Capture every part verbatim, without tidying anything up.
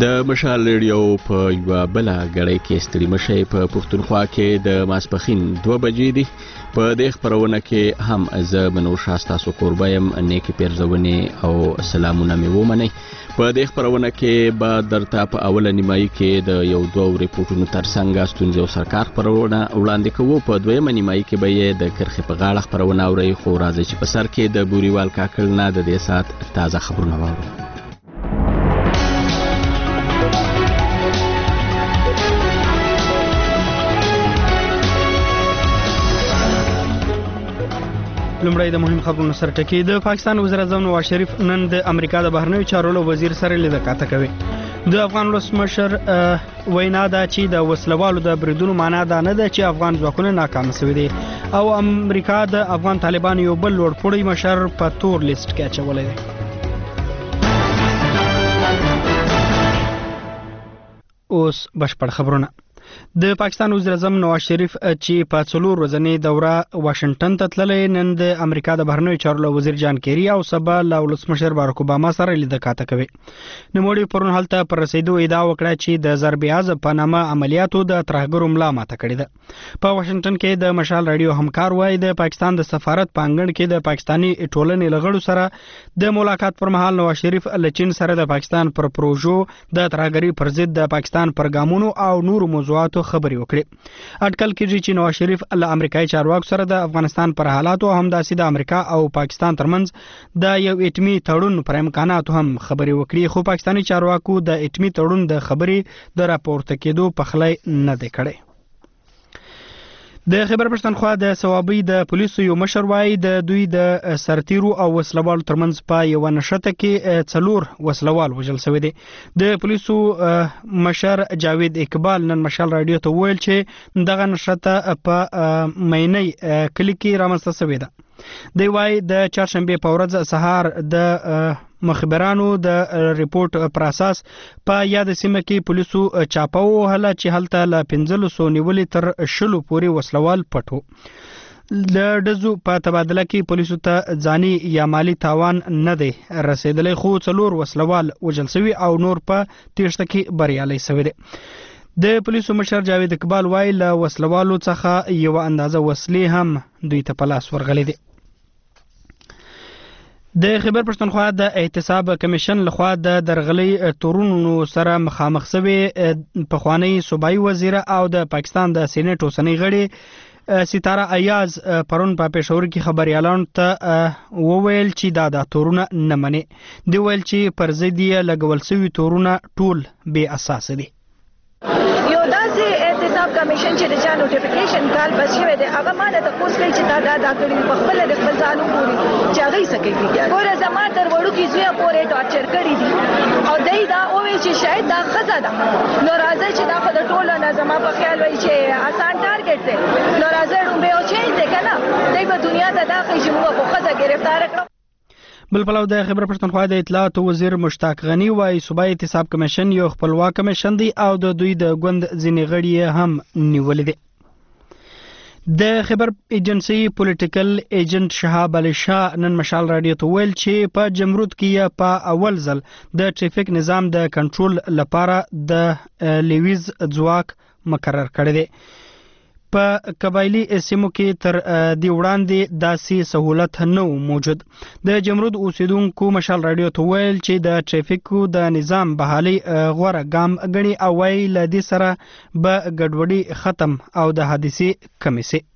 د مشال ریډیو په یوه بله ګړۍ کې ستړي مشئ په پښتونخوا کې د ماسپښین دوه بجې دي. په دې خپرونه کې هم زه منوشه ستاسو کوربه یم. نیکې پیرزونې او سلامونه مې ومنئ. په دې خپرونه کې به درته په اوله نیمایي کې د یو دوه ریپورټونو ترڅنګ ستونزې او سرکار خپرونه وړاندې کوو. په دویمه نیمایي کې به یې د کرښې په غاړه خپرونه اورئ. خو راځئ چې په سر کې د بوریوال کاکړ نه د دې ساعت تازه خبرونه واورو. لومړی د مهم خبرونو سره ټکی. د پاکستان وزیر اعظم نواز شریف نن د امریکا د بهرنیو چارو وزیر سره لیدکاته کوي. د افغان ولسمشر وینا ده چې د وسلوالو د بریدونو معنا دا نه ده چې افغان ځواکونه ناکام شوي دي او امریکا د افغان طالبانو یو بل لوړپوړی مشر په تور لیست کې اچولی دی. اوس بشپړ خبرونه. د پاکستان وزیر اعظم نواز شریف چې په څلور ورځنۍ دوره واشنگټن ته تللی، نن د امریکا د بهرنیو چارو وزیر جان کیری او سبا له ولسمشر باراک اوباما سره لیدکاته کوي. نوموړي پرون هلته پر رسیدو ادعا وکړه چې د ضرب عضب په نامه عملیاتو د ترهګرو ملا ماته کړې ده. په واشنگټن کې د مشال راډیو همکار وایي د پاکستان د سفارت په انګړ کې د پاکستاني ټولنې له غړو سره د ملاقات پر مهال نواز شریف له چین سره د پاکستان پر پروژو د ترهګرۍ پر ضد د پاکستان پر ګامونو او نورو موضوعاتو خبرې وکړي. اټکل کېږي چې نواز شریف له امریکایي چارواکو سره د افغانستان پر حالاتو او همداسې د امریکا او پاکستان ترمنځ د یو اټمي تړون پر امکاناتو هم خبرې وکړي. خو پاکستاني چارواکو د اټمي تړون د خبرې د راپورته کېدو پخلی نه دی کړی. د خیبر پښتونخوا د صوابۍ د پولیسو یو مشر وایي د دوی د سرتیرو او وسلوالو ترمنځ په یوه نښته کې څلور وسلوال وژل شوي دي. د پولیسو مشر جاوید اقبال نن مشال راډیو ته وویل چې دغه نښته په مینۍ کلي کې رامنځته شوې ده. دی وایي د چهارشنبې په ورځ سهار د مخبرانو د ریپورت پر اساس په یاد سیمه کې پولیسو چاپه ووهله چې هلته له پنځلسو نیولې تر شلو پورې وسلوال پټ وو. د ډزو په تبادله کې پولیسو ته ځاني یا مالی تاوان نه دی رسیدلی، خو څلور وسلوال وژل شوي او نور په تیښته کې بریالی شوي دی. د پولیسو مشر جاوید اقبال وایي له وسلوالو څخه یوه اندازه وسلې هم دوی ته په لاس ورغلي دي. د خیبر پښتونخوا د احتساب کمیشن لخوا د درغلي تورونو سره مخامخ شوی پخوانی صوبایي وزیر او د پاکستان د سینټ اوسنۍ غړي ستاره ایاز پرون په پېښور کې خبريالانو ته وویل چې دا د تورونه نه مني. دی ویل چې پر ضد یې لګول شوي تورونه ټول بې اساس دي. یو داسې احتساب کمیشن چې د چا نوټیفیکیشن کال بس شوی دی هغه ما ته تپوس کوي چې دا دا دا کړي په خپله د خپل ځان وګوري چې هغه یې څه کوي. ګوره زما تر وړوکي زویه پورې ټارچر کړي دي او دی دا وویل چې شاید دا ښځه ده. نو راځئ چې دا خو د ټولو نه زما په خیال وایي چې اسان ټارګټ دی. نو راځئ ډومبې او چینج دی که نه دی به دنیا ته دا ښایي چې موږ خو ښځه ګرفتاره کړو. بل پلو د خیبر پښتونخوا د اطلاعاتو وزیر مشتاق غنی وایي صوبایي احتساب کمیشن یو خپلواک کمیشن دی او د دوی د ګوند ځینې غړي هم نیولې دي. د خیبر ایجنسی پولیټیکل ایجنټ شهاب علي شاه نن مشال راډیو ته ویل چې په جمرود کې په اول ځل د ټریفیک نظام د کنټرول لپاره د لیویز ځواک مقرر کړی دی. په قبایلی سیمو کې تر دې وړاندې داسې سهولت نه و موجود. د جمرود اوسیدونکو مشال راډیو ته ویل چې د ټریفیکو د نظام بحالي غوره ګام ګڼي او وایي له دې سره به ګډوډي ختم او د حادثې کمې شي.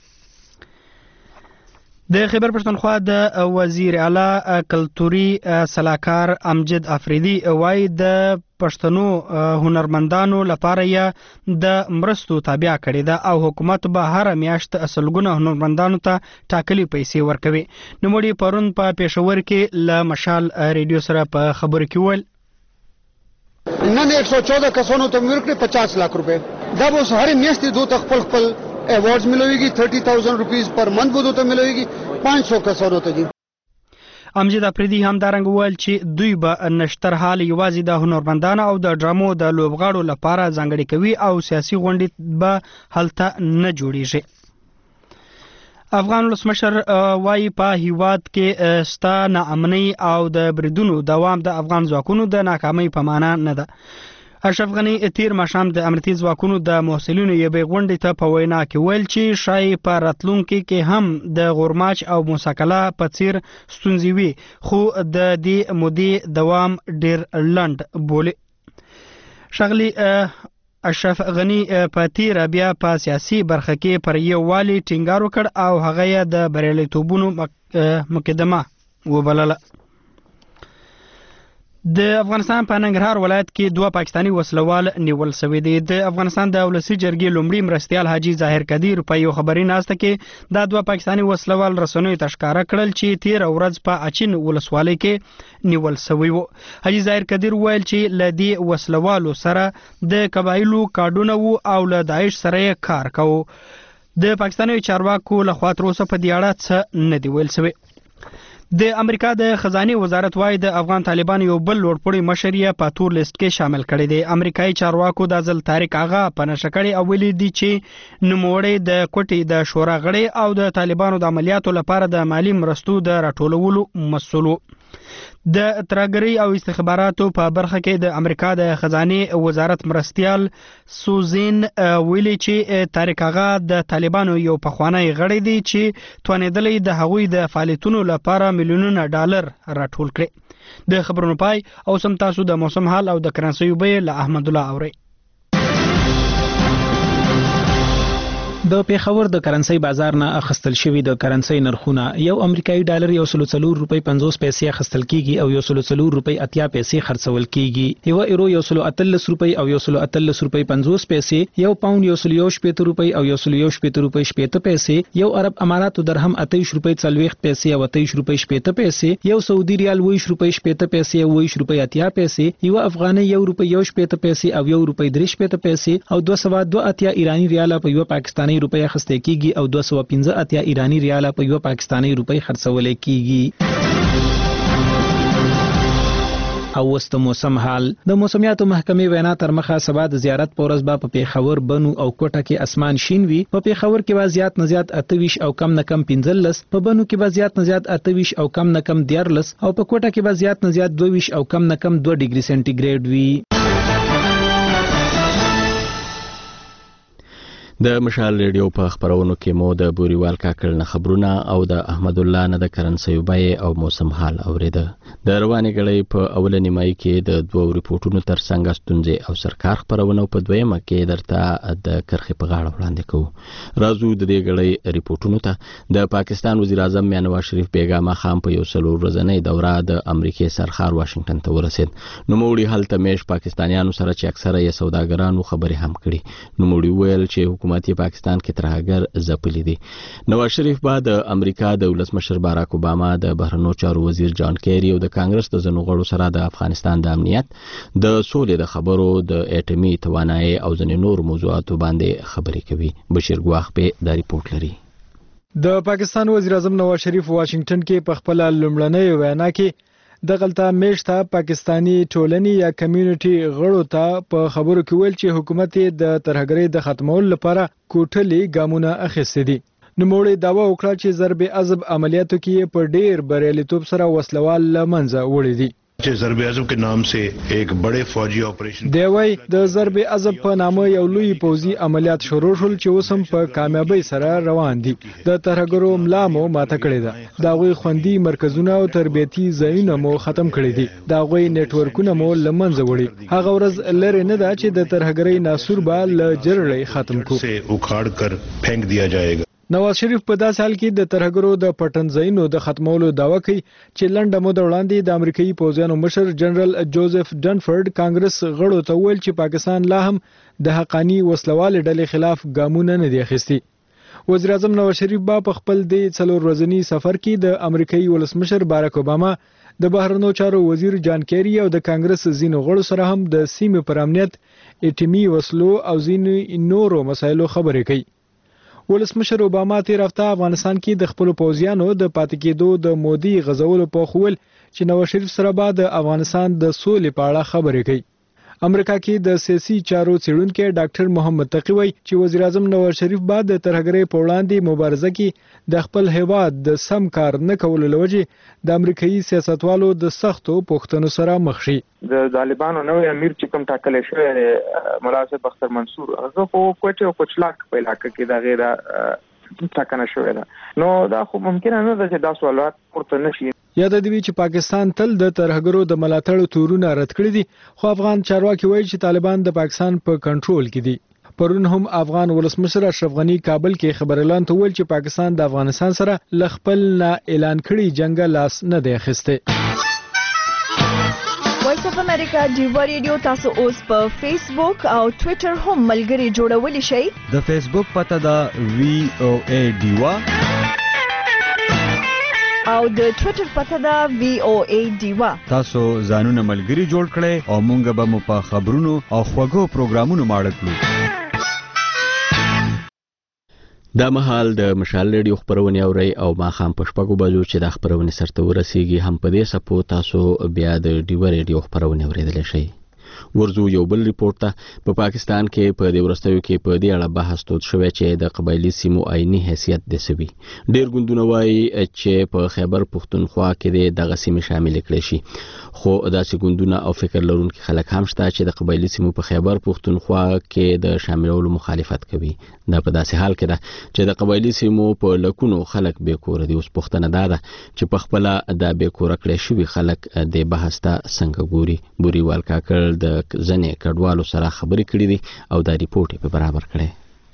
د خیبر پښتونخوا د وزیر اعلی کلتوري سلاکار امجد افریدي وایي د پښتنو هنرمندانو لپاره یې د مرستو تابع کړې ده او حکومت به هر میاشت سلګونه هنرمندانو ته ټاکلي پیسې ورکوي. نوموړي پرون په پېښور کې له مشال ریډیو سره په خبرو کې ویل نن ایک سو چودہ کسانو ته مې ورکړي پچاس لاکھ روپے. دا به اوس هرې میاشتې دو ته خپل خپل ایوارڈز ملویگی تھرٹی تھاؤزینڈ روپیز پر منتھ بودو ته ملویگی پانچ سو کسانو ته. امجد افریدي هم دارنګ ویل چې دوی به نشتر حال یوازې د هنرمندانو او د ډرامو د لوبغاړو لپاره ځانګړي کوي او سیاسي غونډې به هلته نه جوړیږي. افغان ولسمشر وايي په هیواد کې ستا ناامنۍ او د بریدونو دوام د افغان ځواکونو د ناکامۍ په معنا نه ده. اشرف غني تیر ماښام د امنیتي ځواکونو د محصلینو یوې غونډې ته په وینا کې ویل چې شاید په راتلونکي کې هم د غورماچ او موساکلا په څیر ستونزې وي، خو د دې مودې دوام ډیر لنډ بولي. شغلي اشرف غني په تیر بیا په سیاسي برخه کې پر یو والی ټینګار وکړ او هغه یې د بریالیتوبونو مقدمه وبلله. د افغانستان په ننګرهار ولایت کې دوه پاکستاني وسلوال نیول شوي دي. د افغانستان د ولسي جرګې لومړي مرستیال حاجي ظاهر قدیر په یو خبري ناسته کې دا دوه پاکستاني وسلوال رسنیو ته ښکاره کړل چې تیر ورځ په اچین ولسوالۍ کې نیول شوي وو. حاجي ظاهر قدیر ویل چې له دې وسلوالو سره د قبایلو کارډونه وو او له داعش سره یې کار کوو. د پاکستاني چارواکو لخوا تر اوسه په دې اړه څه نه دی ویل شوی. د امریکا د خزانه وزارت وايي د افغان طالبان یو بل لوړپوړی مشر یې په تور لیست کې شامل کړی دی. امریکایي چارواکو د ځل طارق آغا په نشه کړی او ویلي دي چې نوموړی د کوټې د شورا غړی او د طالبانو د عملیاتو لپاره د مالی مرستو د راټولولو مسؤل. د ترګری او استخباراتو په برخه کې د امریکا د خزانه وزارت مرستیال سوزین ویلي چې طارق آغا د طالبانو یو پخوانی غړی دی چې توانیدلې د هغوی د فعالیتونو لپاره میلیونونه ډالر راټول کړي. د خبرونو پای او سم تاسو د موسم حال او د کرنسي بیه له احمد الله اوري. د پیښور د کرنسي بازار نه اخستل شوی د کرنسي نرخونه یو امریکایي ډالر یو سل څلور روپۍ پنځوس پیسې اخستل کیږي او یو سل څلور روپۍ اتیا پیسې خرڅول کیږي. یو ایرو یو سل اتلس روپۍ او یو سل اتلس روپۍ پنځوس پیسې، یو پاوند یو سل یو شپېته روپۍ او یو سل یو شپېته روپۍ شپېته پیسې، یو عرب اماراتو درهم اتیش روپۍ څلوېښت پیسې او اتیش روپۍ شپېته پیسې، یو سعودي ریال ویش روپۍ شپېته پیسې او ویش روپۍ اتیا پیسې، یو افغاني یو روپۍ یو شپېته پیسې او یو روپۍ درې شپېته پیسې او دوه سوه دوه اتیا ایرانی ریال په یو پاکستاني روپۍ اخیستل کیږي او دوه سوه پنځه اتیا ایرانی ریال په یو پاکستاني روپۍ خرڅول کیږي. او وست موسم حال د موسمیاتو محکمې وینا تر مخه سبا د زیارت پورز با په پیښور بنو او کوټه کې اسمان شین وي. په پیښور کې با زیات نه زیات اتویش او کم نه کم پنځلس، په بنو کې با زیات نه زیات اتویش او کم نه کم دیارلس او په کوټه کې با زیات نه زیات دوه او کم نه کم دوه ډیګري سنټیګریډ وي. د مشال ریډیو په خبرونو کې مو د بوريوال کاکل نه خبرونه او د احمد الله نه د کرنسي بیه او موسم حال اوریده. د رواني غړي په اولنی مای کې د دوه ریپورتونو تر څنګه ستونزې او سرکار خبرونه په دویمه کې درته د کرخي په غاړه وړاندې کوو. راځو د دې غړي ریپورتونو ته. د پاکستان وزیر اعظم نواز شریف بیګا خام په یو څلور ورځې دوره د امریکای سرخار واشنگټن ته ورسید. نو موړي هلته مېش پاکستانیانو سره چې اکثره یې سوداګرانو خبرې هم کړي. نو موړي ویل چې حکومت پاکستان کې ترهګر ځپلي دي. نواز شریف بعد د امریکا د ولسمشر باراک اوباما، د بهرنیو چارو وزیر جان کیری او د کانګرس د ځینو غړو سره د افغانستان د امنیت، د سولې د خبرو، د اټومي توانایي او ځینو نور موضوعاتو باندې خبرې کوي. بشیر ګواخ په دا ریپورت لري. د پاکستان وزیر اعظم نواز شریف واشنگټن کې په خپل لومړنۍ وینا کې د غلطه میشته پاکستانی ټولنې یا کمیونټي غړو ته په خبرو کې ویل چې حکومت د ترهګرۍ د ختمولو لپاره کوټلي ګامونه اخیستي دي. نوموړي داوا وکړه چې ضرب عضب عملیاتو کې په ډیر بریالیتوب سره وسلوال لمنځه وړي دي. ضرب عضب کے نام سے ایک بڑے فوجی آپریشن دی وای د ضرب عضب په نامه یو لوی پوځي عملیات شروع شول چې اوس هم په کامیابی سره روان دي. د ترهګرو ملا مو ماته کړې ده. دا غوي خوندي مرکزونه او تربیتي ځایونه مو ختم کړي دي. دا غوي نتورکونه مو لمنځه وړي. هغه ورځ لره نه ده چې د ترهګرۍ ناسور به ل جړړې ختم کو سے اکھاڑ کر پھینک دیا جائے گا. نواز شریف په داسې حال کې د ترهګرو د پټنځایونو د ختمولو داوا کوي چې لنډه موده وړاندې د امریکایي پوځیانو مشر جنرال جوزف ډنفورد کانګرس غړو ته ویل چې پاکستان لا هم د حقانی وسلوال ډلې خلاف ګامونه نه دي اخیستي. وزیر اعظم نواز شریف با په خپل د څلور ورځنی سفر کې د امریکایي ولسمشر باراک اوباما، د بهرنیو چارو وزیر جان کیری او د کانګرس ځینو غړو سره هم د سیمې پر امنیت، اټومي وسلو او ځینو نورو مسایلو خبرې کوي. ولسمشر اوباما تیر هفته افغانستان کې د خپل پوځیانو د پاتې کېدو د مودي غزولو په خول چې نواز شریف سره به د افغانستان د سولې په اړه خبرې کوي. امریکا کې د سیاسي چارو څېړونکي ډاکټر محمد تقی وایي چې وزیر اعظم نواز شریف بعد د ترهګرۍ په وړاندې مبارزه کې د خپل هیواد د سم کار نه کولو لوجې د امریکایي سیاستوالو د سختو پوښتنو سره مخ شي. د طالبانو نوې امیر چې کوم ټاکل شوی مولا صاحب اختر منصور هغه خو کوټه او کوچلاک په علاقې کې د غیره ټاکنه شوې ده نو دا خو ممکن نه ده چې دا سوالات پورته نشي. یاد دی چې پاکستان تل د ترهګرو د ملاتړ تورونه رد کړی دي خو افغان چارواکي وایي چې طالبان د پاکستان په کنټرول کې دي. پرون هم افغان ولسمشر اشرف غنی کابل کې خبر اعلان ته ویل چې پاکستان د افغانستان سره ل خپل نه اعلان کړي جنگ لاس نه دی اخیسته. وایس اف امریکا ډیوا ریډیو تاسو اوس په فیسبوک او ټوئیټر هم ملګری جوړولی شئ. د فیسبوک پته دا وی او ای ډیوا او د ټوئیټر پته دا وی او ای ډیوا. تاسو ځانونه ملګری جوړ کړئ او مونږ به مو په خبرونو او خوږو پروګرامونو ماړه کړو. دا مهال د مشال ریډیو خبرونه اوري او ما خام پښپاګو بجو چې د خبرونه سرته ورسیږي هم په دې سپو تاسو بیا د ډیو ریډیو خبرونه اوریدل شي. ورزو یو بل ریپورت ته په پا پاکستان کې په دې ورستیو کې په دې اړه بحث تود شوی چې د قبایلی سیمو آئینی حیثیت د سوي ډیر ګوندونه وایي چې په خیبر پښتونخوا کې دغه سیمې شامل کړي شي خو داسې ګوندونه او فکر لرونکي خلک هم شته چې د قبایلی سیمو په خیبر پښتونخوا کې د شاملولو مخالفت کوي. دا په داسې حال کې ده چې د قبایلی سیمو په لکونو خلک به کور دي. اوس پښتنه ده چې په خپل د به کور کړی شوی خلک د بحث ته څنګه ګوري. بوري والکاکل د ځنې کډوالو سره خبرې کړې دي او دا ریپورت په برابر کړي.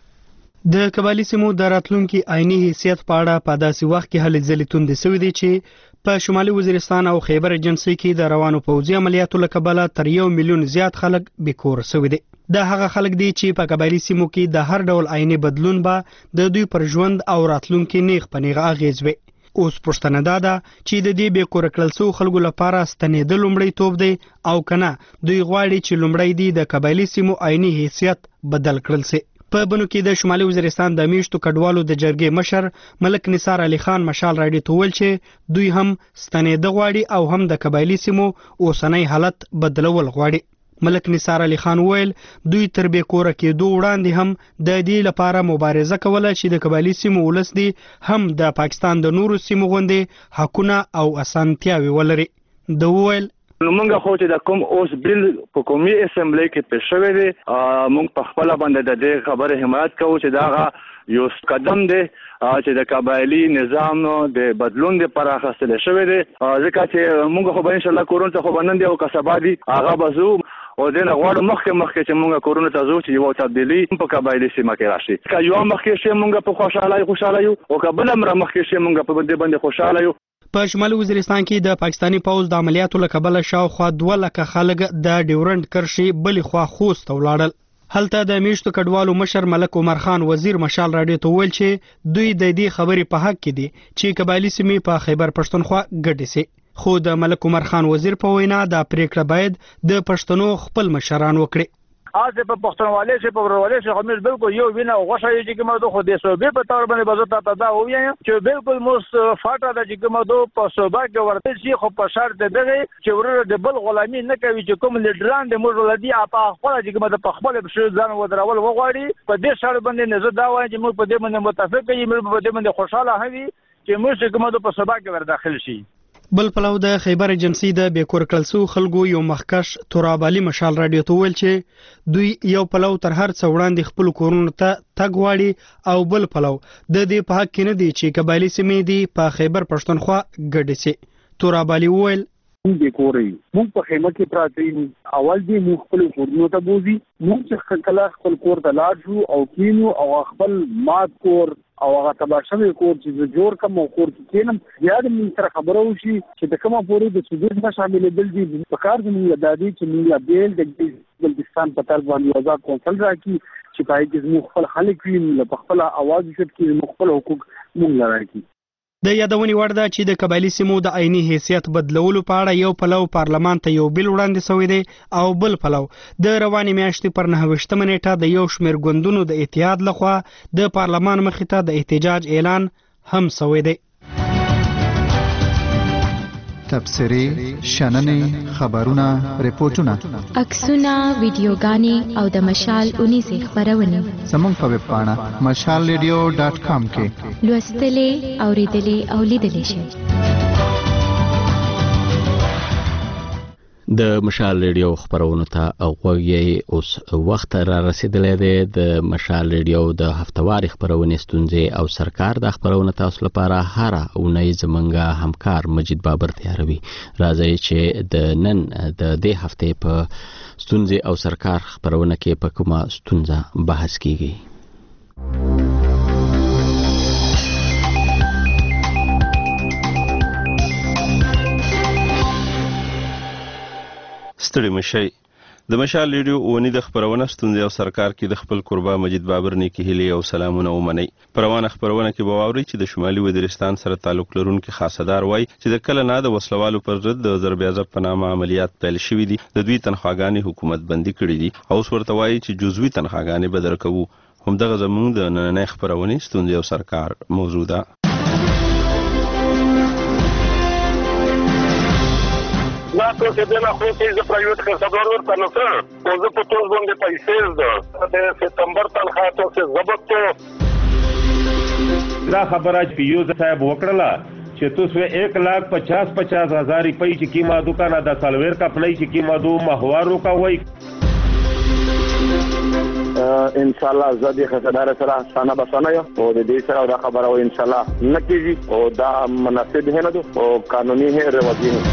د قبایلی سیمو د راتلونکي آئینی حیثیت په اړه په داسې وخت کې هلې ځلې توندې شوې دي چې په شمالي وزیرستان او خیبر ایجنسي کې د روانو پوځي عملیاتو له کبله تر یو میلیون زیات خلک بیکور شوي دي. دا هغه خلک دي چې په قبایلی سیمو کې د هر ډول آئینی بدلون به د دوی پر ژوند او راتلونکي نیغ په نیغه اغیز وي. اوس پښتنه دا ده چې د دې بیکور کړل شو خلکو لپاره ستنېدل لومړی توپ دی او کنه دوی غواړي چې لومړی دی د قبایلی سیمو آئینی حیثیت بدل کړل شي. په بنو کې د شمالي وزیرستان د میشتو کډوالو د جرګې مشر ملک نثار علي خان مشال راډیو ته ویل چې دوی هم ستنېده غواړي او هم د قبایلی سیمو اوسنۍ حالت بدلول غواړي. ملک نثار علي خان ویل دوی تر بیکوره کېدو وړاندې هم د دې لپاره مبارزه کوله چې د قبایلی سیمو ولس دي هم د پاکستان د نورو سیمو غوندې حقونه او اسانتیاوي ولري. د ویل نو موږ خو چې د کوم اوس بل په قومي اسمبلی کې پېښ شوی دی موږ په خپل باندې د دې خبره حمایت کوو چې دا یو قدم دی چې د قبایلی نظام د بدلون لپاره اخیستل شوی دی ځکه چې موږ خو به ان شاء الله کورون ته خو بنن دی او کسبا دي هغه بزو او دغه غواړو مخکې مخکې چې موږ کورونه ته ځو چې یو تبدیلی په قبایلی سیمه کې راشي. که یو مخکې شي موږ په خوشاله خوشاله یو او که بل امر مخکې شي موږ په دې باندې خوشاله یو. په شمالي وزیرستان کې د پاکستانی پوځ د عملیاتو له کبله شاوخوا دوه لکه خلک د ډیورنډ کرښې بلې خوا خوست ته ولاړل. هلته د میشتو کډوالو مشر ملک عمر خان وزیر مشال راډیو ته ویل چې دوی د دې خبرې په حق کې دي چې قبایلی سیمې په خیبر پښتونخوا ګډې سي. خو د ملک عمر خان وزیر په وینا دا پریکړه باید د پښتنو خپل مشران وکړي. از په پښتونولۍ چې په ورولۍ چې خمیر بالکل یو وینه او غوښه یې چې کومه خو د صوبې په تور باندې بزرګ ته دا وایي چې بالکل موس فاټه د چې کومه په صوبه کې ورته شي خو په شرط دغه چې ورته د بل غلامي نه کوي چې کوم لیډران د موږ ولدي په خپل چې کومه په خپل بشو ځان ودرول وغواړي په دې شرط باندې نه زه دا وایم چې موږ په دې باندې متفق یو موږ په دې باندې خوشاله هوي چې موږ کومه په صوبه کې ور داخل شي. بل پلو د خیبر ایجنسي د بیکور کلسو خلکو یو مخکش تراب علي مشال راډیو ته ویل چې دوی یو پلو تر هر څو وړاندې خپل کورونو ته تګ واړي او بل پلو د دې په حق کې نه دي چې قبایلی سیمې دي په خیبر پښتونخوا ګډې سي. تراب علي ویل موږ د کورې موږ په خیمه کې پراته اول دې موږ خپل کورونو ته بوزي موږ چې کله خپل کور ته لاړ شو او کینو او خپل مات کور او هغه تباشمه کور چې جوړ کوم کور کې کینم بیا د من سره خبرو شي چې د کومه پورې د سودیر نه شامل دي د پکار د موږ د دې چې موږ بیل د بلوچستان په تل باندې وزا کونسل راکې چې پای کې موږ خپل خلک ویني په خپل आवाज شت کې موږ خپل حقوق موږ لراکې. د یادونې وړ ده چې د قبایلی سیمو د آئینی حیثیت بدلولو په اړه یو پلو پارلمان ته یو بل وړاندې شوی دی او بل پلو د روانې میاشتې پر نهه ویشتمه نیټه د یو شمېر ګوندونو د اتحاد لخوا د پارلمان مخې ته د احتجاج اعلان هم شوی دی. تبصرې، شننې، خبرونه، ریپورتونه، عکسونه، ویډیوګانې او د مشال اونیزې خپرونې زموږ په ویب پاڼه مشال ریډیو ډاټ کام کې لوستلې، اوریدلې او لیدلې شئ. د مشال ریډیو خبرونو ته غوږی اوس وخت را رسیدلی دی. د مشال ریډیو د هفتواري خبرونې ستونزې او سرکار د خبرونو تاسو لپاره هره اونۍ زمونږ همکار مجید بابر تیاروي. راځئ چې د نن د دې هفتې په ستونزې او سرکار خبرونه کې په کومه ستونزه بحث کیږي. ستړي مشي. د مشال ریډیو اونۍ د خبرونه ستونزې او سرکار کې د خپل قربا مجید بابر نیکی هیلې او سلامونه ومني. پروانه خبرونه کې باوري چې د شمالي وزیرستان سره تعلق لرونکي خاصدار وای چې د کله نه د وسلوالو پر ضد د ضربیازب په نامه عملیات پیل شوې دي. د دوی تنخواګانې حکومت بندي کړې دي او ورته وایي چې جزوي تنخواګانې به درکوو. همدغه زموږ د نننۍ خبرونې ستونزې او سرکار موضوع ده. دا څه چې دنه خو چې د پرایویټ خدمتګار ورته نو څه او زه په ټول باندې پیسې زده د سپتمبر تنخواه ته څه ضبط ته دا خبره چې پیوز صاحب وکړه چې تاسو एक लाख पचास पचास हजार روپۍ چې کیما دکانه د سالویر کپنۍ چې کیما دو مهوارو کا وای ان شاء الله زدي خدمتدار سره سانا بسانه یو او د دې سره دا خبره و ان شاء الله نکېږي او دا مناسب نه ده او قانوني ہے رواجي نه.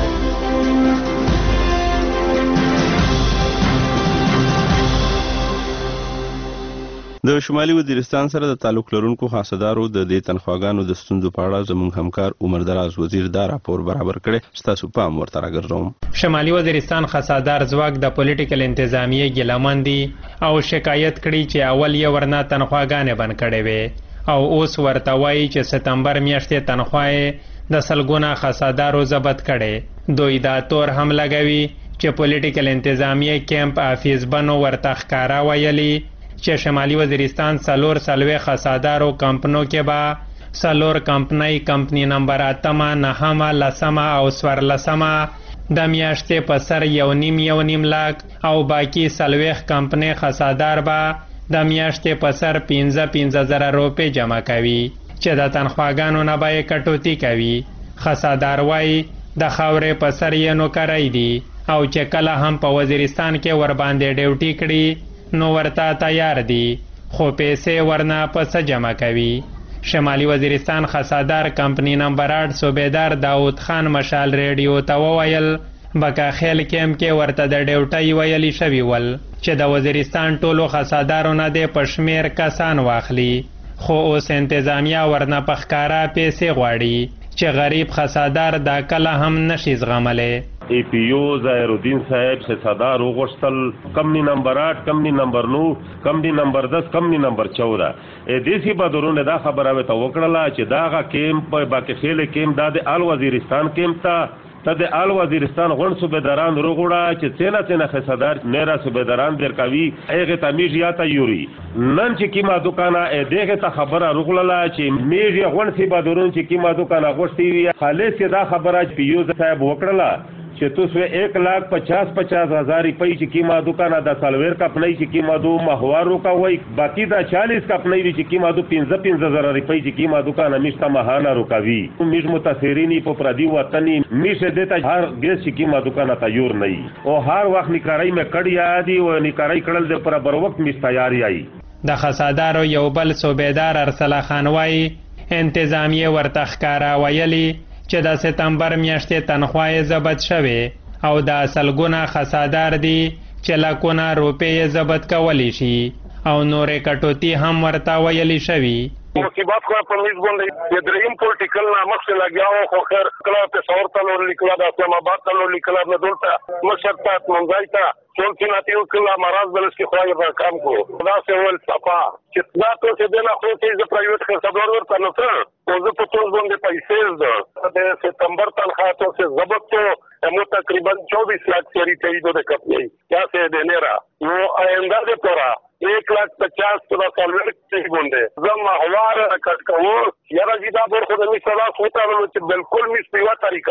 د شمالي وزیرستان سره د تعلق لرونکو خاصدارو د دې تنخواګانو د ستونزو په اړه زموږ همکار عمر دراز وزیر دا راپور برابر کړي. ستاسو پام ورته راګرځوم. شمالي وزیرستان خاصدار ځواک د پولیټیکل انتظامیه ګیلمن دي او شکایت کړي چې اول یې ورنه تنخواګانې بند کړي وي او اوس ورته وایي چې سپتمبر میاشتې تنخواه د سلګونه خاصدارو ضبط کړي. دوی دا تور هم لګوي چې پولیټیکل انتظامیه کیمپ افیس بنو ورته ښکارا ویلي چې شمالي وزیرستان سلور سلوي خاصدارو کمپنو کې با سلور کمپنۍ کمپنی نمبر اتمه نهمه لسمه او سورلسمه د میاشتې په سر یو نیم یو نیم لاک او باقی سلويخ کمپنۍ خاصدار با د میاشتې په سر پنځه پنځه زره روپۍ جمع کوي چې د تنخواګانو نه به کټوتی کوي. خاصدار وای د خاورې په سر یې نوکرای دي او چې کله هم په وزیرستان کې ور باندې ډیوټي کړي نو ورته تیار دي خو پیسې ورنه پس جمع کوي. شمالي وزیرستان خاصدار کمپنی نمبر آठ صوبیدار داود خان مشال ریډیو ته وویل بکا خیل کیم کې ورته د ډیوټي ویلي شوی ول چې د وزیرستان ټولو خاصدارو نه د پښمیر کسان واخلي خو اوس انتظامیه ورنه پخکارا پیسې غواړي چې غریب خاصدار دا کله هم نشي زغملی. ای پی او ظاهر الدین صاحب خاصدار وغوښتل کمپنی نمبر آठ کمپنی نمبر نو کمپنی نمبر دس کمپنی نمبر چودہ ا دیسی بدرونه دا خبره وته وکړه چې داغه کیمپ باقی خېل کیمپ د آل وزیرستان کیمپ ته ته د آل وزیرستان غون صوبیداران روغوړه چې څنګه څنګه خاصدار میرا صوبیداران درکوي هغه ته میږي تا یوري نن چې کیما دکانه دغه ته خبره روغله چې میږي غون سی بدرون چې کیما دکانه غوښتي وي خالص دا خبره پیوز صاحب وکړه چې تاسو एक लाख पचास पचास हजार روپۍ چې کیما دکانه د سالویر کپنۍ چې کیما دو مهوارو کا وای باقی دا चालीस کپنۍ چې کیما دو پنځه پنځه زره روپۍ چې کیما دکانه مشته مهانه روکوي میش متاثرینی په پردي وطني میشه دته هر ګس چې کیما دکانه تیار نه او هر وخت نکارای مې کړی یادي او نکارای کړل د پر بر وخت مش تیاری ای. د خاصدارو یو بل صوبیدار ارسلا خان وای انتظامیه ورته ښکارا ویلي چې د سپتمبر میاشتې تنخواه ضبط شوه او د سلګونه خاصدار دي چې لکونه روپۍ ضبط کولی شي او نورې کټوتی هم ورته ویلي شوي. مصیبت خو په میز باندې د دریم پولیټیکل نامه څخه لګیاو خو خیر کله په څور ته نور لیکلا د اسلام آباد ته نور لیکلا نه دلته مشرتات منځای ته ټول سیناتیو کله مرز بلس کې خوای په کام کو دا څه ول صفا چې دا ته چې دنه خو چې د پرایویټ خدمتګار ورته نو څه او زه په ټول باندې پیسې زده د سپتمبر تنخواه ته ضبط ته مو تقریبا चौबीस लाख سری تایید د کپنی یا سه د نرا نو آینده د پورا एक लाख पचास पूरा सॉल्वेंट नहीं बोंदे जब हवार कट को यारा जीदा बोर खुद में सदा सोता लो बिल्कुल मिस पिवा तरीका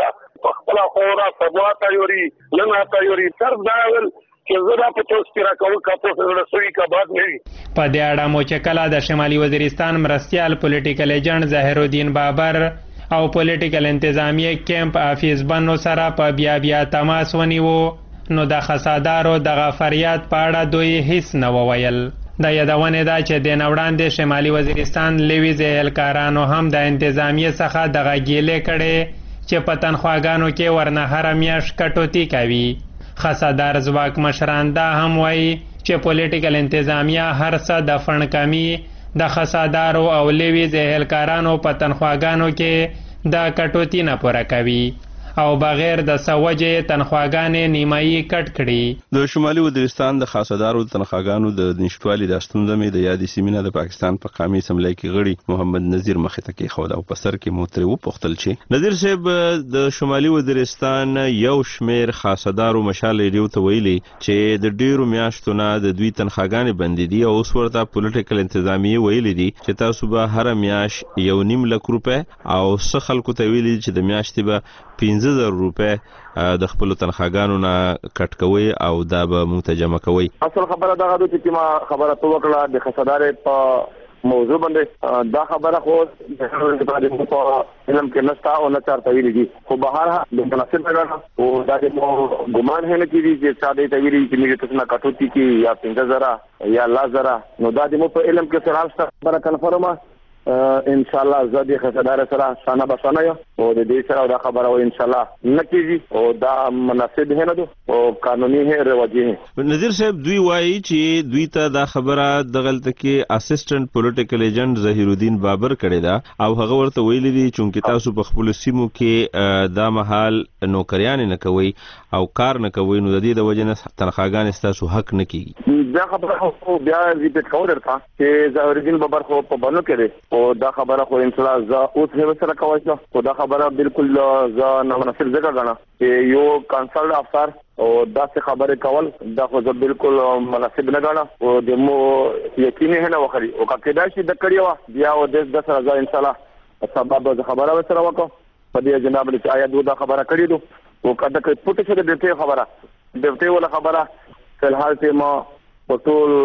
خپل خورا سبا تیوري لنه تیوري تر داول چې زړه په توس کې راکول کاپو سره سوي کا بعد نه په دې اړه مو چې کله د شمالي وزیرستان مرستيال پولیټیکل ایجنټ ظاهر الدین بابر او پولیټیکل انتظامیه کیمپ افیس بنو سره په بیا بیا تماس ونیو نو د خسادارو دغه فریاد په اړه دوی هیڅ نه وویل. د یادونه ده چې د نوړاندې شمالي وزیرستان لویز اهلکارانو هم د انتظامیه څخه دغه ګیلې کړي چې په تنخواګانو کې ورنه هر میاشت کټوتی کوي. خسادار ځواک مشران دا هم وایي چې پولیټیکل انتظامیه هر څه د فند کمی د خسادارو او لویز اهلکارانو په تنخواګانو کې د کټوتی نه پوره کوي او بغیر د سوجې تنخواګانې نیمایي کټ کړي. د شمالي وزیرستان د خاصدارو تنخواګانو د نشټوالي د ستونزې مې د یادې سیمې د پاکستان په قومي اسمبلی کې غړي محمد نذیر مخې ته کې خو دا په سر کې مو ترې وپوښتل چې نذیر صاحب د شمالي وزیرستان یو شمیر خاصدارو مشال ریډیو ته ویلي چې د ډیرو میاشتو نه د دوی تنخواګانې بندې دي او اوس ورته پولیټیکل انتظامیه ویلي دي چې تاسو به هر میاش یو نیم لک روپۍ او څه خلکو ته ویلي چې د میاشتې به پنځه زره روپۍ د خپل تنخواګانو نه کټ کوي او دا به متجمع کوي. اصل خبره دا غواړي چې ما خبره تو وکړه د خسادارې په موضوع باندې دا خبره خو د په علم کې نشته او نه چارته ویلي دي خو بهر د مناسب نه او دا د ګمان هنه کیږي چې چا دې ته ویلي چې موږ تاسو نه کټوتی کی یا پنځه زره یا لا زره نو دا د مو په علم کې سره خبره کنفرمه ان شاء الله زادي خسادار سره سانه بسانه یو او د دې سره دا خبره و ان شاء الله نکېږي او دا مناسب نه ده او قانوني هي رواجي هي. نذیر صاحب دوی وایي چې دوی ته دا خبره د غلطه کې اسسټنټ پولیټیکل ایجنټ ظاهر الدین بابر کړی دا او هغه ورته ویلي دي چې تاسو په خپل سیمو کې دا مهال نوکریان نه کوي او کار نه کوي نو د دې د وجه نه تنخواګان تاسو حق نه کیږي. دا خبره خو بیا ریپیټ کوم درته چې ظاهر الدین بابر خو په بنو کې او دا خبره خو ان شاء الله ز اوس هم سره کوي نو دا خبره بالکل ز نه مناسب ځکه غواړم چې یو کانسلټ افسر او دا څه خبره کول دا خو بالکل مناسب نه غواړم او د مو یقیني نه وخري او کله چې د کړیو بیا او د دس راځه ان شاء الله سبب د خبره سره وکړو په دې جناب له آیا دا خبره کړی دو او کله چې پټه څه دته خبره دته ولا خبره فلحال ته ما په ټول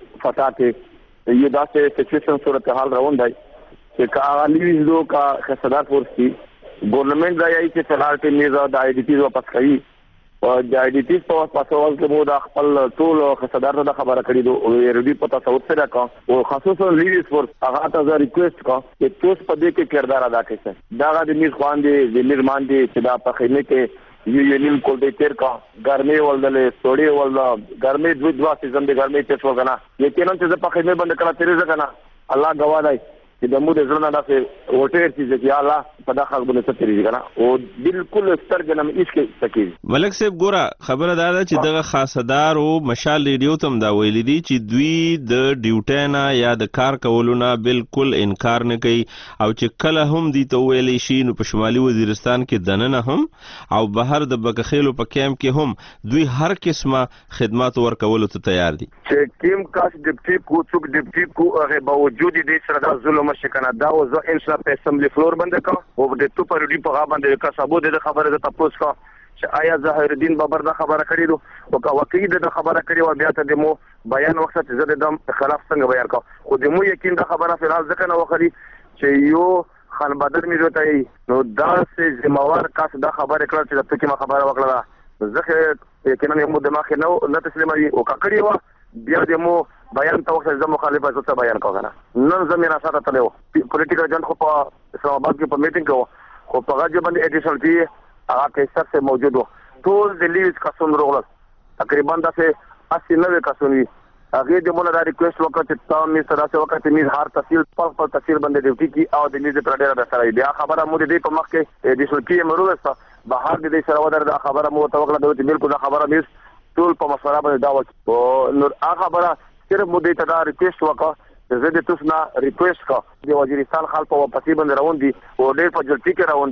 فتاته یہ دا سے سچویشن صورتحال روان دی کہ کاغلیز دو کا خسادار فورس کی گورنمنٹ دا یہی کہ فلحال ټیم نه د آی ډی پی واپس کړي او د آی ډی پی په پاسوال کې مو د خپل ټول خسادار ته خبره کړي دو او ریډي پتا څوت سره کا او خصوصا لیډیز فورس هغه ته ریکوست کا چې تاسو په دې کې کردار ادا کړئ دا د میز خوان دي د نرمان دي چې دا په خدمت کې یو ینیم کول دې تیر کا ګرمي ولدلې سوړی ولدا ګرمي دوه دوا سیزن دې ګرمي ته څو غنا یقینا چې په خدمت باندې کړه تیرې ځکنه الله گواه دی چې د مو د ځړنه داسې وټیر چې یا الله په دا خلک باندې ستري کنه او بالکل سترګنم هیڅ کې سکی. ملک صاحب ګوره خبره دا ده چې دغه خاصدار او مشال ریډیو تم دا ویل دي چې دوی د ډیوټي نه یا د کار کولو نه بالکل انکار نه کوي او چې کله هم دي ته ویلې شي نو په شمالي وزیرستان کې دننه هم او بهر د بکخیلو په کیمپ کې هم دوی هر قسمه خدمات ورکولو ته تیار دي. چې کیم کاس ډیپټي کو څوک ډیپټي کو هغه باوجود دې سره د ظلم مشکنه دا او زه ان شاء الله په اسمبلی فلور باندې کا او د تو پر دی په باندې کا سبو د خبره د تاسو کا چې آیا ظاهر الدین بابر دا خبره کړې دو او کا وکیل د خبره کړې و بیا ته د مو بیان وخت چې زه د خلاف څنګه بیان کا خو د مو یقین دا خبره فلحال ځکه نه وخري چې یو خان بدر می جوړای نو دا سه ذمہوار کاس دا خبره کړه چې د پکې ما خبره وکړه ځکه یقینا مو دماغ نه نه تسلیمي او کا کړی و بیا د مو بیان ته وخت زمو مخالفت څه بیان کوغنه نن زمينه سره تلو پولیټیکل ایجنټ خو په اسلام آباد کې په میټینګ کو خو په غږ باندې ایډیشنل پی هغه کې سر سے موجود ټول د لیوز کسون روغل تقریبا داسې اسی نوے کسون هغه د مولا د ریکوست وکړ چې تاسو می سره څه وکړ چې می هر تفصیل په خپل تفصیل باندې ډیوټي کی او د لیز پر ډیر سره بیا خبره مو دې په مخ کې ایډیشنل پی مروسته بهر دې سره ودر د خبره مو توکل د بالکل خبره می ټول په مسله باندې داوت او نور هغه خبره صرف مو دې ته دا ریکوست وکړ زه د تاسو نه ریکوست کا د وزیرستان خلک په پسی باندې روان دي او ډېر په جلتی کې روان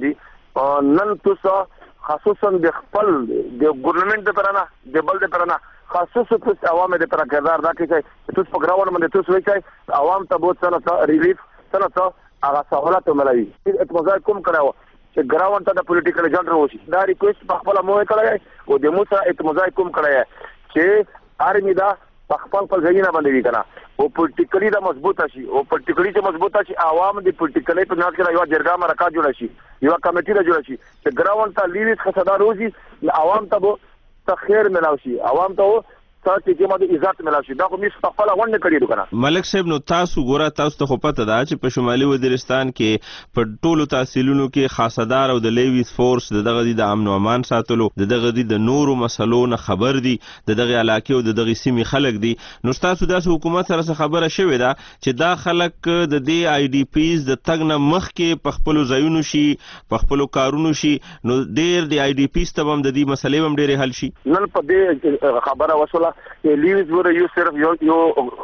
دي نن تاسو خصوصا د خپل د ګورنمنت د پرانه د بل د پرانه خصوصا تاسو عوام د پر کردار دا کوي چې تاسو په ګراوند باندې تاسو وایي عوام ته بہت سره ریلیف سره هغه سہولت ملوي اطمینان کوم کړو چې ګراوند ته د پولیټیکل ایجنټ وشي. دا ریکوست په خپل مو کړی او د موسی اتمزای کوم کړی چې آرمی دا په خپل خپل ځایونه باندې وی کنه او پولیټیکلی دا مضبوطه شي او پولیټیکلی چې مضبوطه شي عوام د پولیټیکلی په ناس کې یو جرګه مرکه جوړ شي یو کمیټه جوړ شي چې ګراوند ته لیویس خصدار روزي عوام ته تخیر ملاوي شي عوام ته تاسو چې موږ د عزت ملاشي دا خو مش په خپل غونډه کړی کنه. ملک صاحب نو تاسو ګوره تاسو ته خو پته ده چې په شمالي وزیرستان کې په ټولو تحصیلونو کې خاصدار او د لیویس فورس دغه د امن او امان ساتلو دغه د نورو مسلو نه خبر دي دغه علاقې او دغه سیمې خلک دي. نو تاسو د حکومت سره خبره شوې ده چې دا خلک د دې آی ډي پیز د تګ نه مخکې په خپل ځایونو شي په خپل کارونو شي نو ډېر د آی ډي پیز ته هم د دې مسلې هم ډېرې حل شي. نن په دې خبره وشوله لیویز ور یو صرف یو یو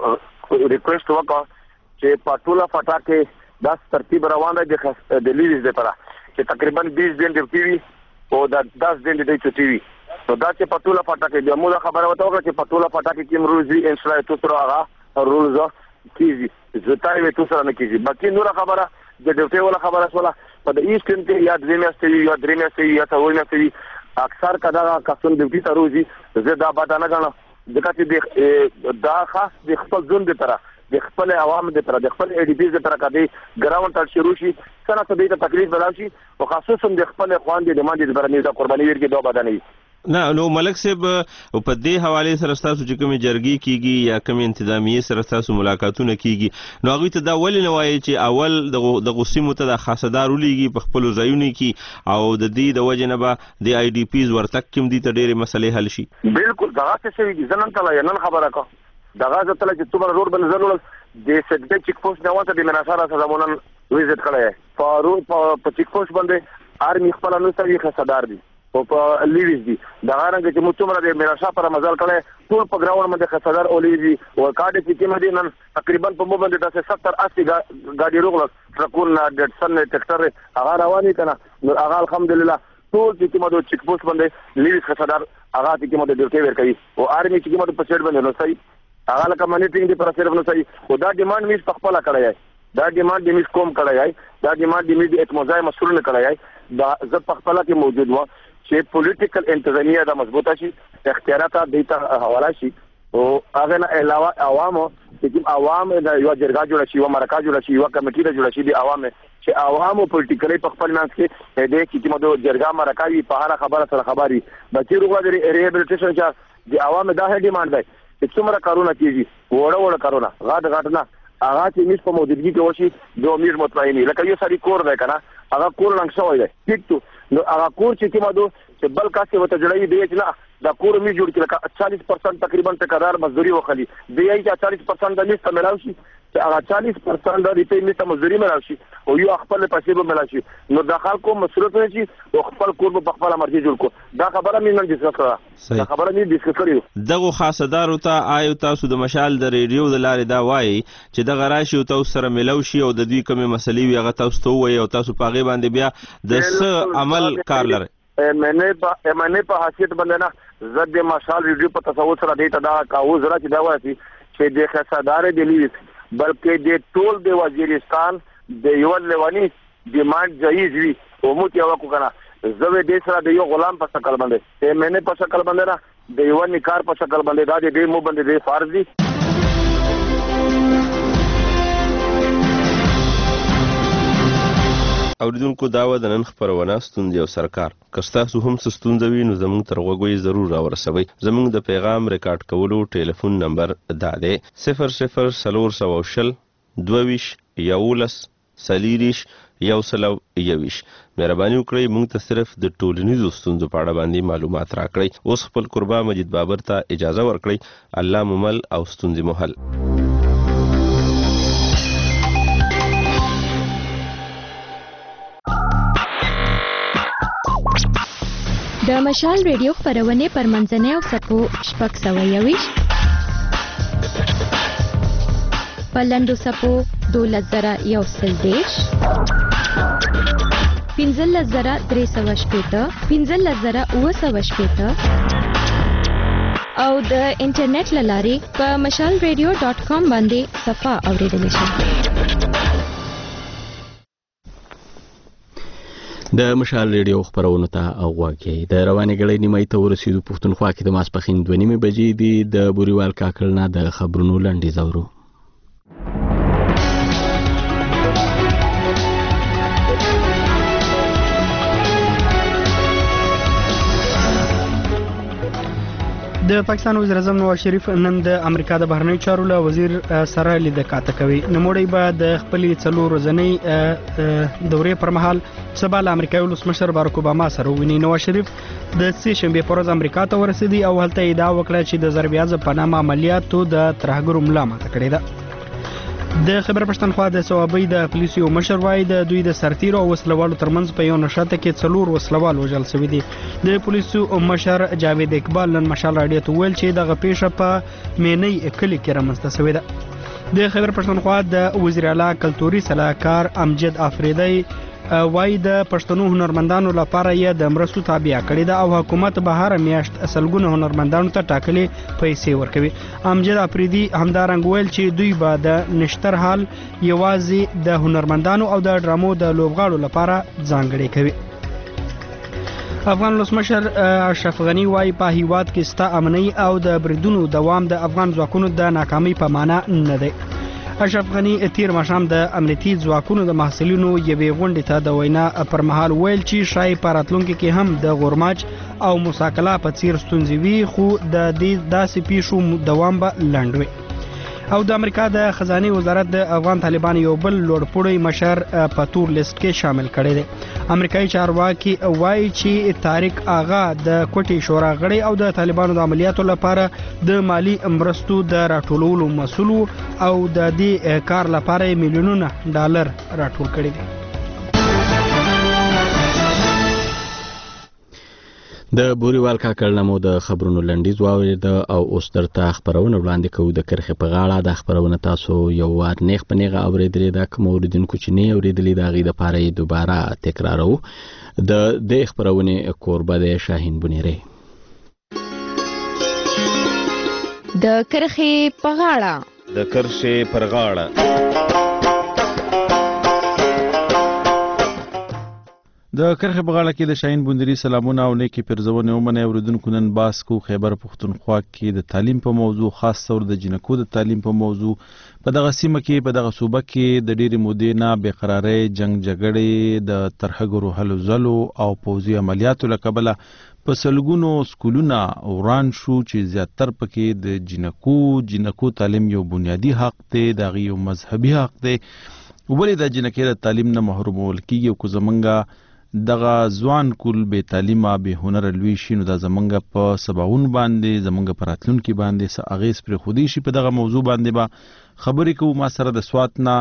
ریکوست وکړه چې پټولا فټا کې داس ترتیب روان دی د لیویز لپاره چې تقریبا بیس دن دی ټي وي او دا دس دن دی ټي وي نو دا چې پټولا فټا کې د موږ خبره وته چې پټولا فټا کې کوم روزي انشاء تو سره هغه رولز کیږي زتاوي وي تو سره نه کیږي باقي نور خبره د ډیوټي ولا خبره شولا په د ایستن کې یا درېمه یا درېمه یا تاوینه اکثر کدا کسون ډیوټي ته روزي زه دا بدانه غواړم ځکه چې دا خاص د خپل ځون د طرح د خپل عوام د طرح د خپل ای ډي پی د طرح کدي ګراوند ته شروع شي څنګه ته د تکلیف بلاشي او خاصه د خپل خوان د باندې د برنامه د قرباني ورګي دوه بدني نه نو ملک صاحب په دې حواله سره تاسو چې کوم جرګي کیږي یا کوم انتظامیه سره تاسو ملاقاتونه کیږي نو هغه ته دا ولې نه وایي چې اول د غوسیمو ته د خاصدار ولېږي په خپل ځایونه کې او د دې د وجه نه به د آی ډي پیز ورتک کوم دي ته ډېرې مسلې حل شي. بالکل دا څه شي ځنن کله نن خبره کا دا غازه تل چې توبر روډ باندې زلول د سګډ چیک پوسټ نه وته د مناسره سره ویزټ کړی فارو په چیک پوسټ باندې آرمی خپل نو سوي خاصدار دي او په لیویز دي دا رنګ چې موږ څومره د میراشا پر مزل کړي ټول په ګراوند باندې خاصدار او لیویز او کارډ کې کې مدي نن تقریبا په مو باندې د ستر اسی ګاډي روغله ټرکونه ډټسن ټریکټر هغه رواني کنه نو هغه الحمدلله ټول چې موږ چیک پوسټ باندې لیویز خاصدار هغه چې موږ د ډیوټي ور کوي او آرمی چې موږ په سیټ باندې نو صحیح هغه لکه مانیټرینګ دی پر صرف نو صحیح او دا ډیماند میس په خپل کړی دا ډیماند د میس کوم کړی دا ډیماند د میس د اتموزای مسؤل نه کړی دا زه په خپل کې موجود و چې پولیټیکل انتظامیه دا مضبوطه شي اختیارات د ته حواله شي او هغه نه علاوه عوامو چې عوام د یو جرګه جوړ شي یو مرکه جوړ شي یو کمیټه جوړ شي د عوامو چې عوامو پولیټیکلی په خپل منځ کې د کې چې موږ جرګه مرکه وي په هر خبره سره خبري بچی روغه د ریهابلیټیشن چې د عوامو دا ډیماند دی چې څومره کارونه کیږي وړه وړه کارونه غاټ غاټ نه هغه چې میس په موجودګي کې وشي دوه میر مطمئنی لکه یو سړی کور دی کنه هغه کور لنګ شوی دی ټیک تو نو هغه کور چې کومه دو چې بل کاسه وته جوړی دی چې نه دا کور می جوړ کړه چالیس پرسنټ تقریبا ټکدار مزدوري وخلی دی چې چالیس پرسنټ د لیست ملاوي شي چې هغه چالیس پرسنټ د ریپې می ته مزدوري ملاوي شي او یو خپل پیسې به ملاوي شي نو د خلکو مسؤلیت نه شي او خپل کور په خپل مرزي جوړ کو دا خبره مې نن ډیسکس کړه دا خبره مې ډیسکس کړې دغه خاصدار ته آیو تاسو د مشال د ریډیو د لارې دا وایي چې د غراشي او تاسو سره ملاوي شي او د دوی کومه مسلې وي هغه تاسو ته وایي او تاسو پاغه باندې بیا د څه عمل کار لري معنی په معنی په حیثیت باندې نه زد مشال ریډیو په تصور سره دی ته دا کاوه زرا چې دا وایي چې د خاصدار د لیویس بلکې د ټول د وزیرستان د یو لوانی ډیماند جایز وي او مو ته وکړه کنه زوی د سره د یو غلام په شکل باندې ته معنی په شکل باندې نه د یو نکار په شکل باندې دا د مو باندې د فرض دي. اوریدونکو داوا د نن خبرونه ستوندې او سرکار کستاسو هم ستوندوي نو زموږ تر غوږی ضرور راورسوي. زموږ د پیغام ریکارډ کولو ټلیفون نمبر دا دی صفر صفر سلور سو شل دوویش یولس سلیریش یو سلو یویش. مهرباني وکړئ موږ ته صرف د ټولنیزو ستونزو په اړه باندې معلومات راکړئ. اوس خپل قربا مجید بابر ته اجازه ورکړئ. الله ممل او ستونزې محل. د مشال ریډیو خبرونه پر منځنۍ او سپو شپږ سوه یویشت په لنډو سپو دولس زره یو سل دېرش پنځلس زره درې سوه شپېته پنځلس زره اووه سوه شپېته او د انټرنیټ له لارې په مشال ریډیو ډاټ کام باندې صفحه اوریدلی شئ. د مشال ریډیو خبرونو ته اوغواکي د رواني غړې نیمه ته ورسېدو پښتونخوا کې د ماسپخین دوه نیمه بجې دی د بوريوال کاکل نه د خبرونو لنډي زورو. د پاکستان وزیر اعظم نواز شریف نن د امریکا د بهرنیو چارو له وزیر سره لیدل کاته کوي. نوموړی به د خپلې څلور ورځنۍ دورې پر مهال سبا له امریکایي ولسمشر باراک اوباما سره وویني. نواز شریف د سې شنبې په ورځ امریکا ته ورسېدی او هلته ادعا وکړه چې د ضرب اعظم په نامه عملیاتو د ترهګرو ملا ماته کړې ده. د خبر پښتونخوا د ثوابي د پولیسو مشر وای د دوی د سرتیر او وسلوالو ترمنځ په یو نشاته کې څلور وسلوال وژل شوی دي. د پولیسو مشر جاوید اقبال نن مشال راډیو ته ویل چې دغه پیښه په مینۍ کلی کې رامنځته شوې ده. د خبر پښتونخوا د وزیر اعلی کلتوري صلاحکار امجد افریدی وای د پښتنو هنرمندانو لپاره یې د مرستو تابع کړی ده او حکومت به هر میاشت اصلګونه هنرمندانو ته ټاکلي پیسې ورکوي. امجد افریدی همدارنګ ویل چې دوی به د نشتر حال یوازې د هنرمندانو او د ډرامو د لوبغاړو لپاره ځانګړي کوي. افغان ولسمشر اشرف غنی وای په هیواد کې ستا امني او د بریدونو دوام د افغان ځواکونو د ناکامۍ په معنا نه دی. اشرف غنی تیر ماښام د امنیتي ځواکونو د محصلینو یوې غونډې ته د وینا پر مهال ویل چې شای په راتلونکي کې هم د غورماج او موساکلا په څیر ستونزې وي خو د دې داسې پیښو دوام به لنډ وي. او د امریکا د خزانه وزارت د افغان طالبان یو بل لوړپوړی مشر په تور لیست کې شامل کړي دي. امریکایي چارواکي وایي چې طارق آغا د کوټي شورا غړی او د طالبانو د عملیاتو لپاره د مالی مرستو د راټولولو مسؤل او د دې کار لپاره میلیونونه ډالر راټول کړي دي. د بوريوال کاکل نمو د خبرونو لنډیز واورید او اوس درته خبرونه وړاندې کوو. د کرخې په غاړه د خبرونه تاسو یو وار نیغ په نیغه اوریدلې ده. کوم اوریدونکو چې نه اوریدلې د هغې دپاره یې دوباره تکرارو. د دې خبرونې کوربه دی شاهین بنیری. د کرخې په غاړه د کرخې پر غاړه د کرخې په غاړه کې د شاهین بندري سلامونه او نیکی پرزونه ومنه اوریدونکو نن باس کو خیبر پښتونخوا کې د تعلیم په موضوع خاص تور د جنکو د تعلیم په موضوع په دغه سیمه کې په دغه صوبه کې د ډېری مودې نه بیقراری جنگ جګړې د ترهګرو هلو ځلو او پوځي عملیاتو له کبله په سلګونو سکولونه وران شو چې زیاتر پکې د جنکو جنکو تعلیم یو بنیادی حق دی دغه یو مذهبي حق دی ولې د جنکې د تعلیم نه محرومول کیږي او کو زمونږه دغه ځوان کول به تعلیمه به هنر لوي شینو د زمونږ په سباون باندې زمونږ په راتلونکي باندې س اغیز پر خودي شي په دغه موضوع باندې با خبرې کوو. ما سره د سواتنا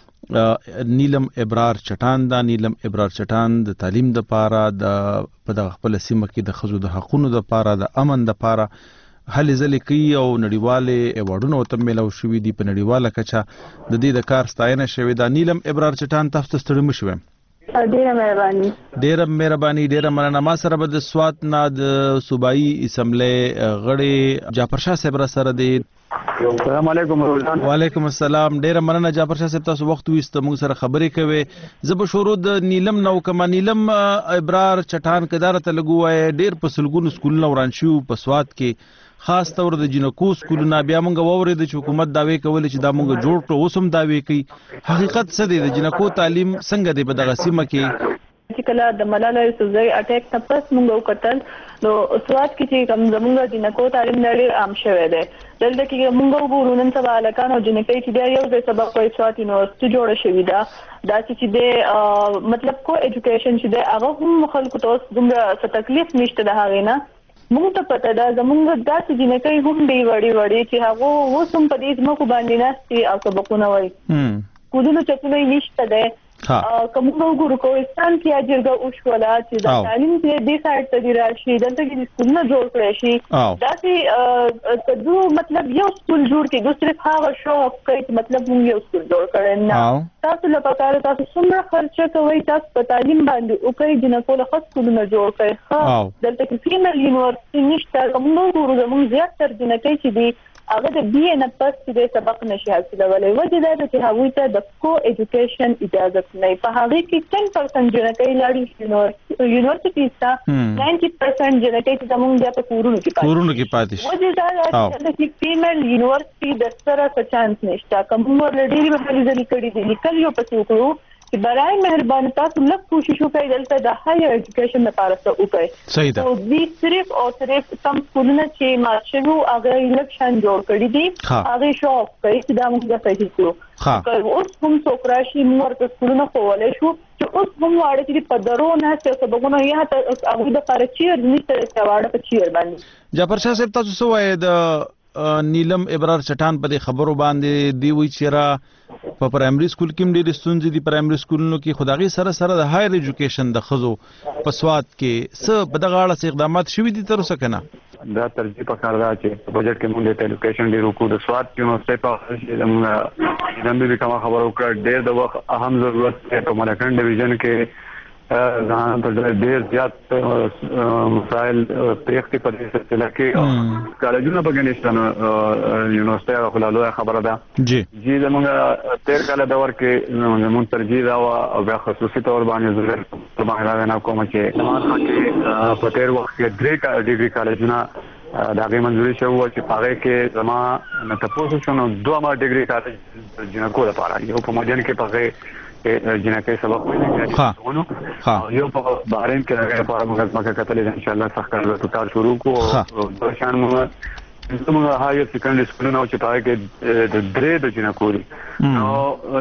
نیلم ابرار چټان دا نیلم ابرار چټان د تعلیم د پاره د په دغه خپل سیمه کې د خزو د حقونو د پاره د امن د پاره هلې ځلې کوي او نړیواله ایوارډونه ورته میلاو شوي دي. په نړیواله کچه د دې د کار ستاینه شوې ده. نیلم ابرار چټان تاسو ته ستړي مشوي. ډیره مهرباني ډیره مهرباني ډیره مننه. ما سره به د سوات نه د صوبایي اسمبلی غړي جعفر شاه صاحب را سره دی. السلام علیکم. وعلیکم السلام. ډیره مننه جعفر شاه صاحب تاسو وخت وست موږ سره خبرې کوي. زه به شروع د نیلم نو کما نیلم ابرار چټان کدار ته لګوي. ډیر په سلګونو سکولونه وران شو په سوات کې خاص تور د جنکو سکولونه. بیا موږ وورید چې حکومت داوی کول چې دا موږ جوړ کړو اوس هم داوی کوي. حقیقت څه دی د جنکو تعلیم څنګه دی په دغه سیمه کې؟ چې کله د ملاله یوسفزۍ اٹیک نه پس موږ وکتل نو سوات کې چې کوم زموږ د جنکو تعلیم ډېر عام شوی دی. دلته کې موږ وګورو نن سبا هلکان او جنکۍ چې دی یو ځای سبق وایي. سوات یونیورسټي جوړه شوې ده. دا چې دی مطلب کو ایجوکیشن چې دی هغه هم خلکو ته اوس دومره څه تکلیف نشته د هغې نه. موږ ته پته ده زموږ داسې جنکۍ هم دی وړې وړې چې هغه اوس هم په دې ځمکو باندې ناستې او سبقونه وایي. کودونو چتونه یې نشته دی. که موږ وګورو کوهستان کې یا جرګه وشوله چې د تعلیم چې دې سایډ ته دې راشي دلته کې سکولونه جوړ کړی شي. داسې که دو مطلب یو سکول جوړ کړي دو صرف هغه شوق کوي چې مطلب موږ یو سکول جوړ کړی نه. تاسو له پکاره تاسو څومره خرچه کوئ تاسو په تعلیم باندې وکړئ جنکو له ښه سکولونه جوړ کړئ. ښه دلته کې فیمیل یونیورسټي نشته. که موږ وګورو زموږ زیاتر جنکۍ چې دي هغه د بي نه پس د سبق نشي حاصلولای. وجه دا ده چې هغوی ته د کو ایجوکیشن اجازه نه په هغه کې ten percent جنکۍ لاړي یونیورسيټي ته ninety percent جنکۍ چې زموږ د کورونو کې پاتې کورونو کې پاتې شي. وجه دا ده چې فیمیل یونیورسيټي د سره څه چانس نشته. کوم ورلډي به هلي ځلې کړي دي لیکل یو پڅ وکړو چې برای مهرباني تاسو لږ کوشش وکړئ دلته د هایر ایجوکیشن لپاره څه وکړئ. صحیح ده. او دې صرف او صرف کم سکولونه چې مارشلو هغه الیکشن جوړ کړی دي هغه شو کوي چې دا موږ د صحیح کړو. ها اوس هم څوک راشي موږ د سکولونو کولای شو چې اوس هم واړه چې په درو نه څه سببونه یا ته هغه د پرچیر نشته چې واړه په چیر باندې. جعفر شاه صاحب تاسو څه وایي د نیلم ابرار چټان په دې خبرو باندې دی وی چیرې په پرایمري سکول کې ډېر ستونزې دي پرایمري سکولونو کې خدایي سره سره د هایر ایجوکیشن د خزو په سواد کې څه په دغه اړه څه اقدامات شوي دي تر اوسه کنه؟ دا ترجیح پکار دا چې بجټ کې موږ د ایجوکیشن ډېر وکړو د سواد کې نو څه په موږ نن به کوم خبرو کړ ډېر د وخت اهم ضرورت په ملکن ډیویژن کې ځان په ډېر زیات مسائل پریختي په دې سلسله کې کالجونه بګنيشتنه یونیورسيټي خلالو خبره ده جی جی زموږ تیر کال دور کې زموږ ترجیح دا او بیا خصوصي تور باندې ضرورت باندې نه کوم چې زموږ کې په تیر وخت کې درې ډیګري کالجونه دا غي منځوري شو چې پاره کې زما نه تاسو شنو دوه ما ډیګري کالج جنکو لپاره یو په مدین کې پاره جنکې سبق ویل ها یو په بحرین کې هغه لپاره موږ ځمکه کتلې ان شاء الله سخت کار وکړو شروع کو د شان موږ زموږ هایر سیکنډري سکولونو چې پاره کې د درې د جنکو نو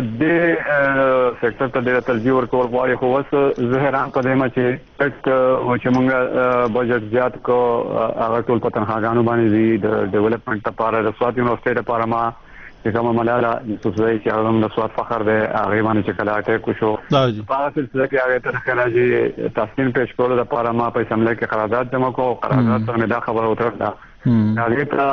د سېکټر ته د ترجیح ورکول غواړي خو اوس زهران په دې ما چې تک چې موږ بجټ زیات کو هغه ټول په تنخواګانو باندې دي د ډیولپمنٹ لپاره د سواد یونیورسيټي لپاره ما چې کومه ملاله یوسف زئی چې هغه د سواد فخر دی هغه باندې چې کله اټیک وشو په سلسله کې هغه ته خراجي تاسین پیش کولو لپاره ما په اسمبلی کې قرارداد جمع کوو قرارداد سره دا خبره وترله هغه ته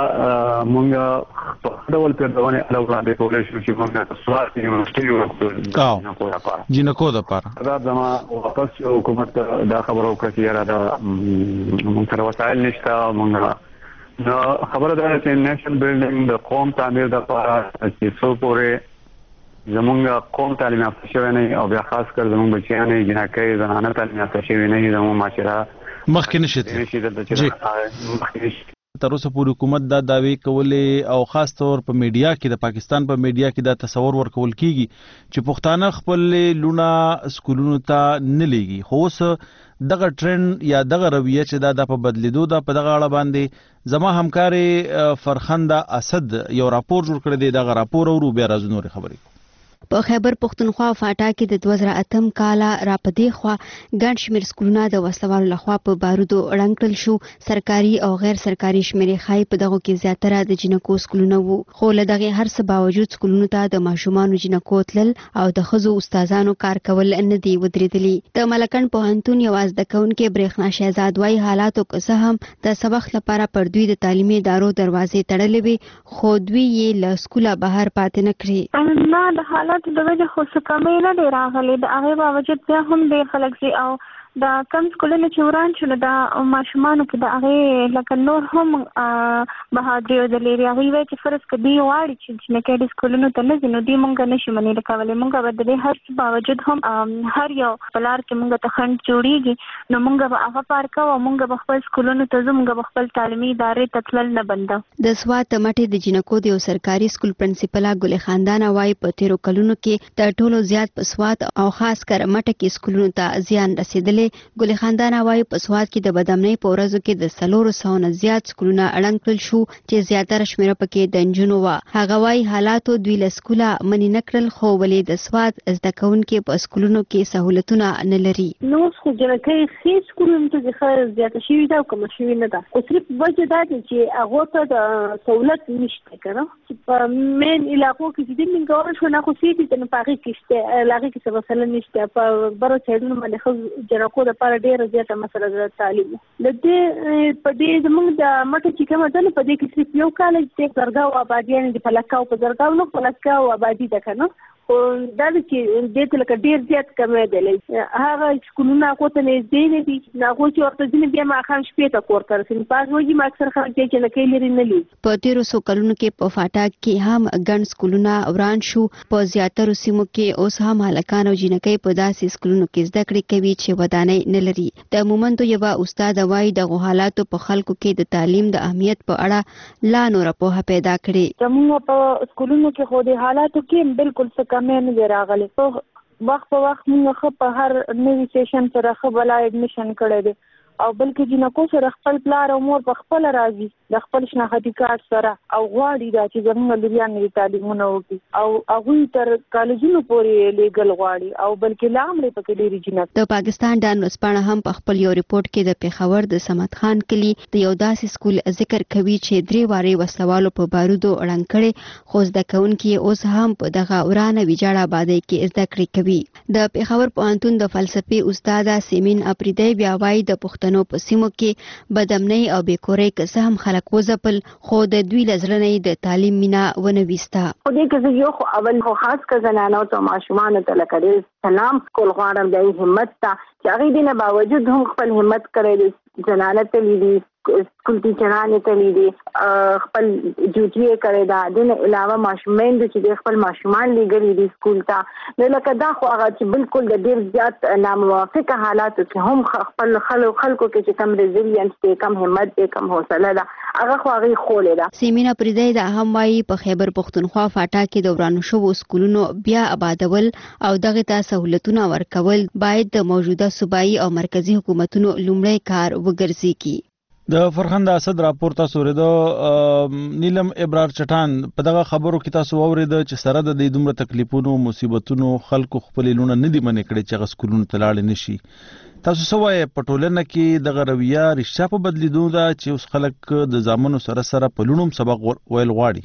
مونږ په ډول په دونه علاوه باندې کولای شو چې موږ سواد یونیورسيټي ورکړو جنکو د لپاره دا زما واپس حکومت دا خبره وکړه چې را دا موږ سره وسایل نشته موږ نو خبره ده چې نېشنل بلډینګ د قوم تعمیر د لپاره چې څو پورې زمونږ قوم تعلیم یافته شوی نه او بیا خاص کر زمونږ بچیان جنکۍ زنانه تعلیم یافته شوی نه زموږ معاشره مخکې نشي تر اوسه پورې حکومت دا داوی کولې او خاص طور په میډیا کې د پاکستان په میډیا کې دا تصور ورکول کیږي چې پښتانه خپل لونه سکولونو ته نه لېږي خو اوس دغه ټرند یا دغه رویه چې دا د په بدلیدو دا په دغه اړه باندې زما همکاري فرخنده اسد یو راپور جوړ کړی دی دغه راپور او بیا راځو نور خبرې په خیبر پښتونخوا فاټا کې د دوه زره اتم کال را پدې خوا ګڼ شمېر سکولونه د وسلوالو لخوا په بارودو ړنګ کړل شو. سرکاري او غیر سرکاري شمېرې ښایي په دغو کې زیاتره د جنکو سکولونه وو خو له دغې هر څه باوجود سکولونو ته د ماشومانو جنکو تلل او د ښځو استادانو کار کول نه دي ودرېدلي. د ملکن پوهنتون یوه زده کوونکې برېښنا شهزاد وایي حالاتو که څه هم د سبق لپاره پر دوی د تعلیمي ادارو دروازې تړلې وي خو دوی یې له سکوله بهر پاتې نه کړې. د وجه خو څه کمی نه دی راغلی د هغې باوجود بیا هم ډېر خلک ځي او د کم سکولونه چې وران شو نو د ماشومانو کې د هغې لکه نور هم بهادري او د لرې هغوی وایي چې فرض که دوی غواړي چې جنکۍ دې سکولونو ته نه ځي نو دوی مونږ نشي منې کولی مونږ به د دې هر څه باوجود هم هر یو په لار کې مونږ ته خنډ جوړېږي نو مونږ به هغه پار کوو او مونږ به خپل سکولونو ته ځو مونږ به خپل تعلیمي ادارې ته تلل نه بندو. د سوات د مټې د جنکو د یو سرکاري سکول پرنسپله ګلې خاندانه وایي په تېرو کلونو کې تر ټولو زیات په سوات او خاص کر مټه کې سکولونو ته زیان رسېدلی. ګلې خاندانه وايي په سوات کې د بدامنۍ په ورځو کې د څلورو سوو نه زیات سکولونه ړنګ کړل شو چې زیاتره شمېره پکې د نجونو وه. هغه وايي حالاتو دوی له سکوله منې نه کړل خو ولې د سوات زده کوونکي په سکولونو کې سهولتونه نه لري. نو خو جنکۍ ښې سکولونو ته ښه زیاته شوې ده او کمه شوې نه ده خو صرف وجه دا دی چې هغو ته د سهولت نشته که نه چې په مین علاقو کې چې دوی منګول شو نه خو سیټي ته نو په هغې کې شته هغې کې څه مسله نشته په برو سایډونو باندې ښه جنکو دپاره ډېره زیاته مسله ده تعلیم د دې په دې زموږ د مټه چې کومه ده نو په دې کې صرف یو کالج دی زرګاو آبادیانې دي په لکاو په زرګاو نه په لکاو آبادي ده که نه خو دا چې دې ته لکه ډېر زیات کمېدلی هغه سکولونه هغو ته نږدې نه دي هغو چې ورته ځینې بیا ماښام شپې ته کور ته رسوي په هغه وجې ما اکثر خلک دی چې لکۍ لرې نه لي. په تیرو څو کلونو کې په فاټا کې هم ګڼ سکولونه وران شو. په زیاترو سیمو کې اوس هم هلکان او جینکۍ په داسې سکولونو کې زده کړې کوي چې ودانۍ نه لري. د مومندو یوه استاد وایي دغو حالاتو په خلکو کې د تعلیم د اهمیت په اړه لا نوره پوهه پیدا کړې. زموږ په سکولونو کې خو د حالاتو کې بالکل څه کمی نه دی راغلی. وخت په وخت موږ ښه په هر نوي سیشن سره ښه بلا اډمیشن کړی دی او بلکې جنکو سره خپل پلار او مور په خپله راځي د خپل شناختی کارت سره او غواړي دا چې زموږ لوریان نوي تعلیمونه وکړي او هغوی تر کالجونو پورې لیږل غواړي او بلکې لا هم پکې ډېرې جنکې. د پاکستان ډان ورځپاڼه هم په خپل یو ریپورټ کې د پېښور د صمد خان کلي د یو داسې سکول ذکر کوي چې درې وارې وسلوالو په بارودو ړنګ کړی خو زده کوونکي اوس هم په دغه ورانه ویجاړه آبادۍ کې زده کړې کوي. د پېښور پوهنتون د فلسفې استاده سیمین اپریدی بیا وایي د پښتنو په سیمو کې بدامنۍ او بېکورۍ که څه هم خلک وځپل خو د دوی له زړه نه د تعلیم مینه ونه ویسته. خو دې کې زه یو خو اول خو خاص که زنانو ته ماشومانو ته لکه ډېر سلام کول غواړم د همت ته چې هغې دې نه باوجود هم خپل همت کړی دی. زنانه تللی دي سکول ټیچرانې تللی دي خپل ډیوټي یې کړې ده. دې نه علاوه ماشومین دي چې د خپل ماشومان لیږلي دي سکول ته. نو لکه دا خو هغه چې بالکل د ډېر زیات ناموافقه حالاتو کې هم خپل خلکو کې چې کم ریزیلینس دی کم همت دی کم حوصله ده هغه خو هغې ښولې ده. سیمین اپریدی دا هم وایي په خیبر پښتونخوا فاټا کې د ورانو شوو سکولونو بیا آبادول او دغې ته سهولتونه ورکول باید د موجوده صوبایي او مرکزي حکومتونو لومړی کار وګرځي. د فرخند اسد راپور تاسو ورېدو نیلم ابرار چټان په دغه خبرو کې تاسو واورېده چې سره د دې دومره تکلیفونو مصیبتونو خلکو خپلې لونه نه دي منې کړې چې هغه سکولونو ته لاړې نه شي. تاسو څه وایې په ټولنه کې دغه رویه رښتیا په بدلیدو ده چې اوس خلک د زامنو سره سره په لونو هم سبق ویل غواړي؟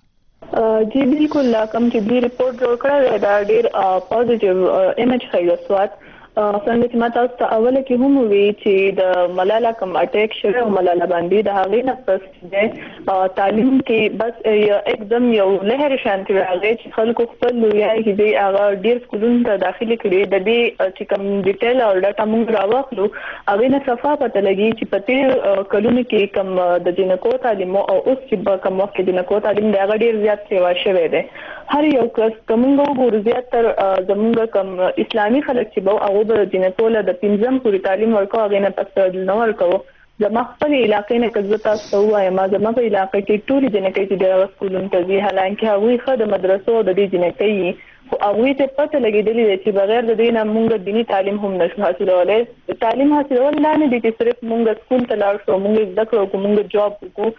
جی بالکل کوم چې دوی ریپورټ جوړ کړی دا ډېر پازیټیو ایمیج ښیي د سوات څنګه چې ما تاسو ته اوله کې هم وویل چې د ملاله کوم اټیک شوی او ملاله باندې د هغې نه پس دی تعلیم کې بس एकदम یو لهر شانتي راغی چې خلکو خپل لویان چې دی هغه ډېر سکولونو ته داخلي کړي د دې چې کوم ډیټیل او ډاټا موږ راواخلو هغې نه صفا پته لګي چې په تېر کلونو کې کوم د جنکو تعلیم او اوس چې کوم وخت کې جنکو تعلیم دی هغه ډېر زیات سیوا شوی دی. هر یو کس کومنګ وګورو زیاتر زمونږ کوم اسلامي خلک چې به هغه د جنکو له د پنځم پورې تعلیم ورکوه هغې نه پس نه ورکوه. زما خپلې علاقې نه که زه تاسو ته ووایم زما په علاقه کې ټولې جنکۍ چې د هغه سکولونو ته ځي حالانکې هغوی ښه د مدرسو د دې جنکۍ خو هغوی ته پته لګېدلې ده چې بغیر د دې نه مونږ دیني تعلیم هم نشو حاصلولی. تعلیم حاصلول دا نه دي چې صرف مونږ سکول ته لاړ شو مونږ زده کړو وکړو مونږ جاب وکړو.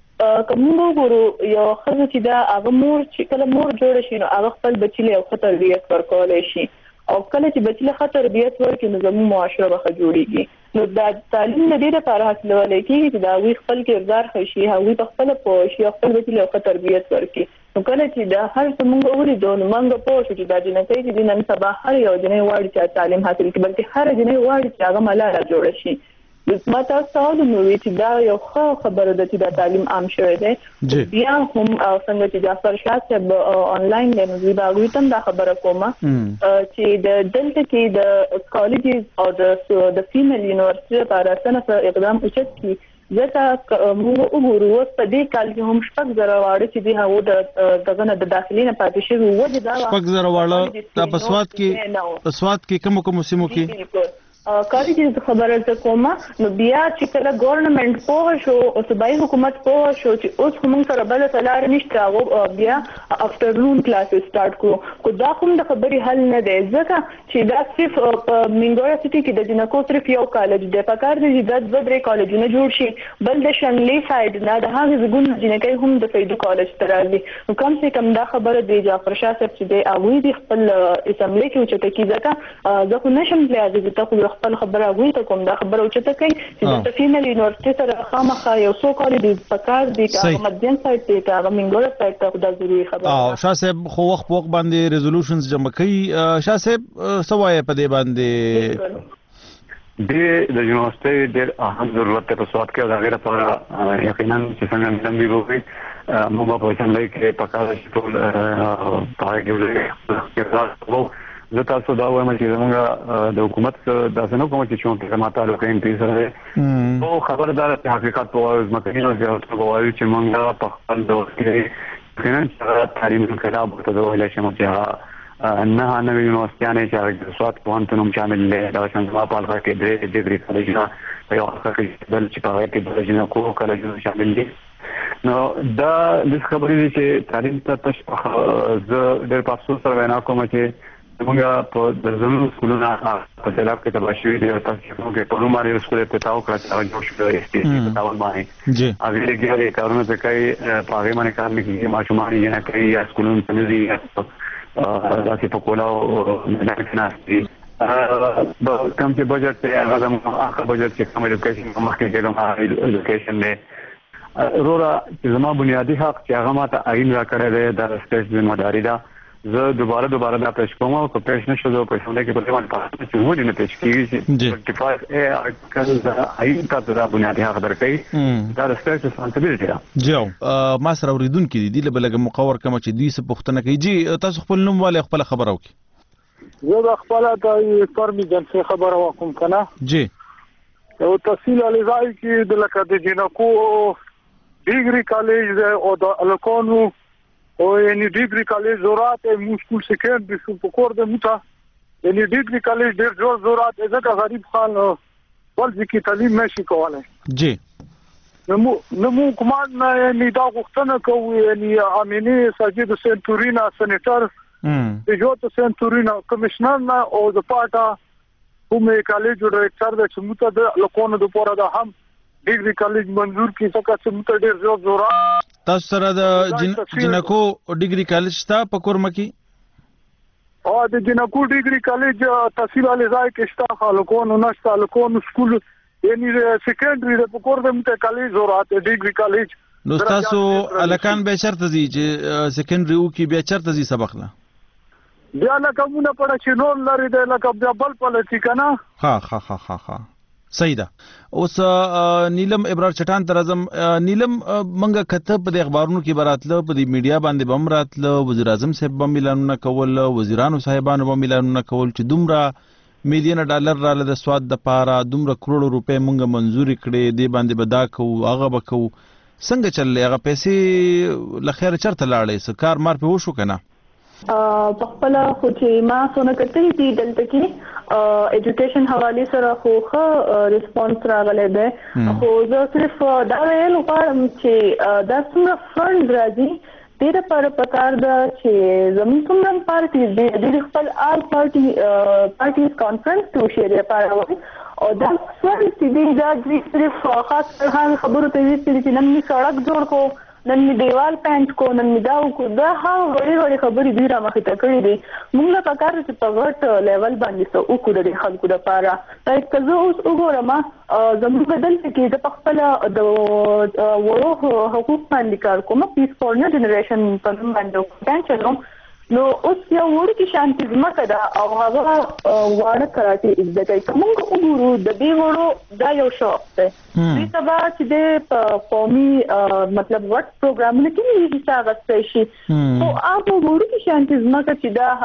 که مونږ وګورو یو ښځه چې دا هغه مور چې کله مور جوړه شي نو هغه خپل بچي له یو ښه تربیت ورکولی شي او کله چې بچي له ښه تربیت ورکړي نو زموږ معاشره به ښه جوړېږي. نو دا تعلیم د دې لپاره حاصلولی کېږي چې د هغوی خپل کردار ښه شي هغوی په خپله پوه شي او خپل بچي له ښه تربیت ورکړي. نو کله چې دا هر څه مونږ ولیدو نو مونږ پوه شو چې دا جنکۍ چې دي نن سبا هر یو جنۍ غواړي چې تعلیم حاصل کړي بلکې هره جنۍ غواړي چې هغه ملاله جوړه شي. ما تاسو ته ویل نو چې دا یو ښه خبره ده چې دا تعلیم عام شوی دی. بیا هم څنګه چې جعفر شاه صاحب آنلاین دی نو زه به هغوی ته هم دا خبره کومه چې د دلته کې د کالجز او د فیمیل یونیورسټي لپاره څه نه اقدام اوچت کړي ځکه موږ وګورو اوس په دې کال کې هم شپږ زره واړه چې دي هغو د دغه نه د داخلي نه پاتې شوي وجې دا شپږ زره واړه دا په سوات کې په سوات کې کومو کومو سیمو کې کالجز خبره ته کومه نو بیا چې کله ګورنمنت پوه شو او صوبایي حکومت پوه شو چې اوس خو موږ سره بله ته لاره نشته هغو بیا افټرنون کلاسز سټارټ کړو خو دا خو د خبرې حل نه دی ځکه چې دا صرف په مینګورا سټي کې د جنکو صرف یو کالج دی پکار دی چې دا دوه درې کالجونه جوړ شي بل د شنلی سایډ نه د هغې زګون جنکۍ هم د فیدو کالج ته راځي نو کم سے کم دا خبره دی جعفر شاه صاحب چې دی هغوی د خپل اسمبلۍ کې اوچته کړي ځکه زه خو نشم تللی هغې ته خو خپل خبره هغوی ته کوم دا خبره اوچته کوي چې د فیمیل یونیورسټي سره خامخا یو څو کالې دي پکار دي که هغه مدین سایډ دی که هغه مینګوره سایډ ته خو دا ضروري خبره ده. شاه صاحب خو وخت په وخت باندې ریزولوشنز جمع کوي. شاه صاحب څه وایې په دې باندې؟ دې د یونیورسټۍ ډېر اهم ضرورت دی په سوات کې او د هغې لپاره یقینا چې څنګه ملم وي وکړي موږ په څنګه کې پکاره شي ټول پاره کې زه تاسو دا وایم چې موږ د حکومت د اسنو کوم چې چون کې ماته لوکین پی سره او خبردار ته حقیقت په وایي مکه نه زیات په وایي چې موږ په خپل دور کې څنګه تعلیم انقلاب ته ویل شي چې نه نه یونیورسيټانه چې سواد پوهنتون هم شامل دي دا څنګه په الګا کې د ډیګري کالجونه په یو ځای کې بل چې په هغه کې د جنو کو کالجونه شامل دي نو دا د خبرې چې تعلیم ته تاسو زه ډېر په افسوس سره وینا کوم چې موږ په د زموږ سکولونو په سلاب کې تباشوي دي تاسو موږ په نوماري سکول ته تاو کړی چې جوړ شو اس پی سی په تاول باندې جی هغه لګي کارونه چې کوي په هغه باندې کار نه کوي ماشومان یې نه کوي یا سکولونو ته نه دي دا چې په کولاو نه کناستي کوم چې بجټ ته هغه د اخر بجټ چې کوم ایجوکیشن مخکې کوم ایجوکیشن نه رورا چې زما بنیادی حق چې هغه ماته آئین را کړی دی د سټیټ ذمہداري ده زه دوباره دوباره دا پېښ کوم او په پېښ نشو په څنګه کې په دې باندې پاتې چې وړي نه پېښ کیږي چې پنځه اے اټکل دا آئین ته دا بنیادی حق درکې دا سټیټ ریسپانسیبিলিټي ده جو ما سره اوریدونکو دي د بلګ مقور کما چې دوی څه پوښتنه کوي جی تاسو خپل نوم والے خپل خبر اوکي زه د خپل د فرمي جنسي خبر واکم کنه جی او تحصیل علی ځای کې د لکه د جنکو ډیګري کالج او د الکونو او یعنی ډیګري کالج زورات مو سکول سکندري شو په کور د موټه یعنی ډیګري کالج ډیر جوړ زورات ځکه غریب خان ولځي کې تعلیم نشي کولای جی نو نو کومان یعنی دا غوښتنه کوي یعنی امینی ساجد سنتورینا سېنیټر د جوت سنتورینا کمشنر او د پاټا کوم کالج ډایرکټر د سمته د لکونو د پوره د هم ډیګري کالج منظور کی څنګه سمته ډیر زور زورا تاسو سره د جنکو ډیګري کالج شته په کورمه کې او د جنکو ډیګري کالج تحصیل علی ځای کې شته خلکونو نشته خلکونو سکول یعنی سکندري د پکور د مته کالج زورات ډیګري کالج نو تاسو الکان به شرط دي چې سکندري او کې به شرط دي سبق نه بیا لکه مونږ پړه چې نور لري د لکه بیا بل پلتی کنه ها ها ها ها ها صحیح ده اوس نیلم ابرار چټان تر اعظم نیلم منګه کته په اخبارونو کې براتله په دې میډیا باندې بم راتله وزیر اعظم صاحب بم اعلانونه کول وزیرانو صاحبانو بم اعلانونه کول چې دومره میلیون ډالر را له سواد د پاره دومره کروڑ روپے مونږه منزوري کړي دی باندې بدا کو هغه بکو څنګه چللې هغه پیسې لخر چرته لاړې سکار مار په وشو کنه په خپل خو چې ما څونه کتلې دي دلته کې ایجوکیشن حواله سره خو ښه ریسپانس راغلی دی خو زه صرف دا ویل غواړم چې دا څومره فند راځي دې لپاره پکار ده چې زموږ څومره پارټي دي د خپل آل پارټي پارټیز کانفرنس ته شي لپاره وایي او دا څومره چې دې دا صرف خاص خبرو ته ویل چې نن می سړک جوړ کو نن می دیوال پینټ کو نن می دا کو دا ها وړي وړي خبرې دی را مخې ته کړې دي موږ له پکار چې په ورټ لیول باندې سو او کو د خلکو لپاره دا کزه اوس وګورم زموږ بدل کې د خپل د وړو حقوق باندې کار کوم پیس فور نیو جنریشن په باندې پنځلو نو اوس یو ورته شانتي زمکه دا او هغه واړه کراټي د دې کومو وګورو د دې وړو دا یو شوق ده دې سبا چې د قومي مطلب ورټ پروګرامونه کې هیڅ هغه څه شي او هغه ورته شانتي زمکه چې دا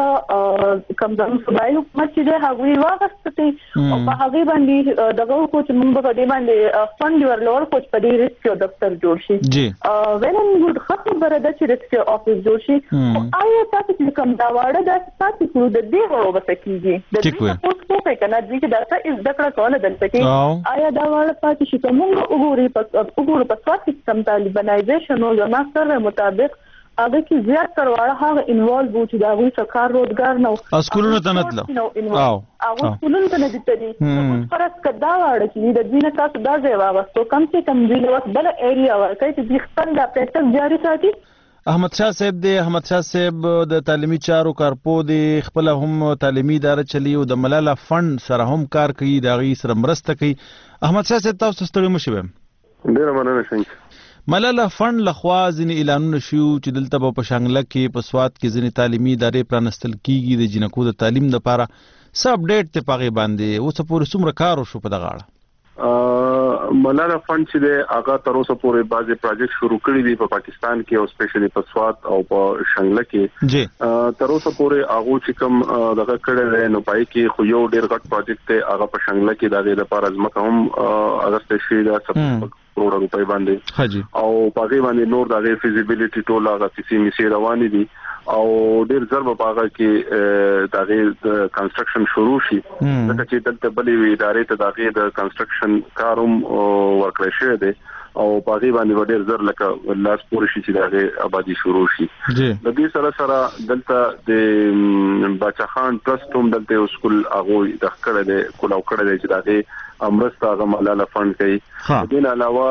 هغه کوم د صوبایي حکومت چې دا هغه واغستې او په هغه باندې دغه کو چې موږ په دې باندې فند ورلور کوچ په دې ریسکیو دفتر جوړ شي جی ویلن ګډ خبره ده چې ریسکیو افیس جوړ شي آیا تاسو چې کوم دا واړه د تاسو په د دې ورو بسکیږي د دې په څه په کنه چې دا څه از دکړه کوله دلته کې آیا دا واړه پاتې شي کوم وګوري په وګورو په تاسو سم طالبانایزیشن او د ماستر مطابق هغه کې زیات ترواړه هغه انوالو وو چې دا وی سکار روزګار نو اسکولونو ته نتلو او هغه اسکولونو ته نه دي اوس فرض کدا واړه چې د دې نه تاسو دا ځای واغستو کم څه کم دی نو بل ایریا ورکړي چې د خپل د پریکټس جاری ساتي احمد شاه صاحب دی احمد شاه صاحب د تعلیمي چارو کارپو دی خپل هم تعلیمي اداره چلی او د ملاله فند سره هم کار کوي دا غي سره مرسته کوي احمد شاه صاحب تاسو ستړي مشوي ډیر مننه څنګه ملاله فند لخوا ځینې اعلانونه شو چې دلته په پشانګله کې په سواد کې ځینې تعلیمي ادارې پرانستل کیږي د جنکو د تعلیم لپاره سب اپډیټ ته پاغي باندې اوس پورې څومره کار وشو په دغه اړه ملاله فند چې د هغه تر اوسه پورې بعضي پروجیکټ شروع کړی دي په پاکستان کې او سپیشلی په سوات او په شنګله کې جی تر اوسه پورې هغه چې کوم دغه کړی دی نو پای کې خو یو ډیر غټ پروجیکټ دی هغه په شنګله کې د لپاره ځمکه هم هغه ستشي دا سب کروڑ روپۍ باندې حاجی او پاګې باندې نور دغه فیزیبিলিټي ټول هغه سي مي روان دي او ډیر ضرب پاګه کې دغه کنستراکشن شروع شي دا چې دلته بلې ادارې ته دغه د کنستراکشن کاروم ورکړی شوی دی او پاګې باندې ډیر زر لکه لاس پورې شي چې دغه آبادی شروع شي د دې سره سره دلته د بچا خان ټرست هم دلته سکول هغه د کړه د کولاو کړه دی چې دغه امرسته هغه ملاله فند کوي دین علاوه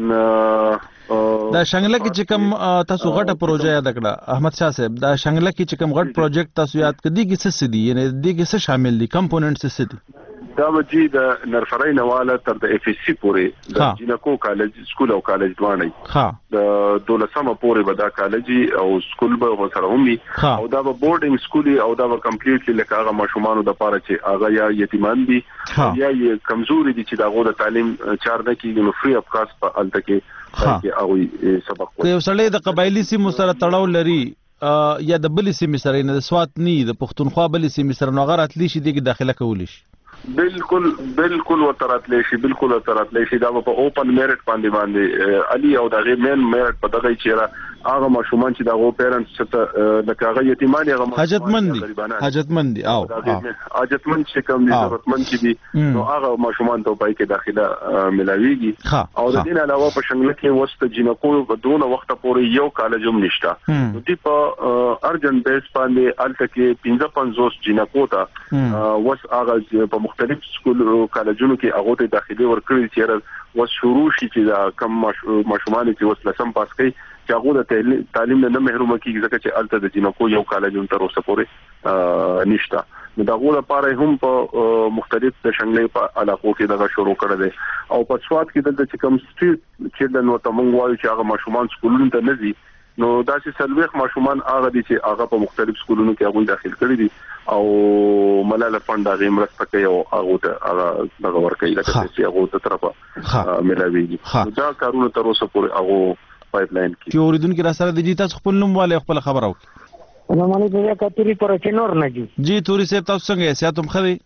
دا شنګله کې چې کوم تاسو غټه پروژه یاد کړه احمد شاه صاحب دا شنګله کې چې کوم غټ پروجیکټ تاسو یاد کړی کې څه دي یعنی دې کې څه شامل دي کمپوننټس څه دي دا وجي د نرسري نواله تر د اف اس سی پورې د جنکو کالج سکول او کالج دوانې ها د دولسمه پورې به دا کالج او سکول به سره همي او دا به بورډینګ سکول او دا به کمپلیټلی لکه هغه ماشومان د پاره چې هغه یا یتیمان دي یا کمزوري دي چې دغه د تعلیم چار نه کیږي نو فری اف کاست په الته کې او سبق کوي یو سړی د قبایلی سیمو سره تړاو لري یا د بلی سیمې سره نه د سوات نی د پښتونخوا بلی سیمې سره نو غرات لشي دغه داخله کولی شي بالکل بالکل وتراتلی شي بالکل وتراتلی شي دا په اوپن میرټ باندې باندې علي او دغه مین میرټ په دغه چیرې هغه ماشومان چې دغه پیرنټس چې د کاغه یتیمان هغه حاجتمند حاجتمند او حاجتمند چې کوم دي ضرورتمند چې دي نو هغه ماشومان ته پای کې داخله ملاويږي او د دین علاوه په شنګله کې وسط جنکو په دونه وخت پورې یو کالج هم نشته نو دی په ارجن بیس باندې الته کې پنځه پنځوس جنکو ته وس هغه په مختلف سکول کالجونو کې هغه ته داخلي ورکړي چې وس شروع شي چې دا کم ماشومان چې وس لسم پاس کوي چې هغه د تعلیم نه محروم کیږي ځکه چې الته د جنکو یو کالج تر اوسه پورې نشته نو دا غوړه لپاره هم په مختلف د شنګلې په علاقو کې دغه شروع کړی دی او په سواد کې د چې کوم سټریټ چې د نو تمنګ وایي چې هغه ماشومان سکولونو ته نه ځي نو دا چې سلويخ ماشومان هغه دي چې هغه په مختلف سکولونو کې هغه داخل کړي دي او ملاله فند هغه مرسته کوي او هغه ته هغه ورکوي لکه چې هغه ته طرفه ملاويږي دا کارونه تر اوسه پورې هغه پایپ لاین کې چې اوریدونکو را سره د جیتا خپل نوم والے خپل خبر او السلام علیکم یا کتوري پر چنور نه جی جی توري صاحب تاسو څنګه سیاست هم خري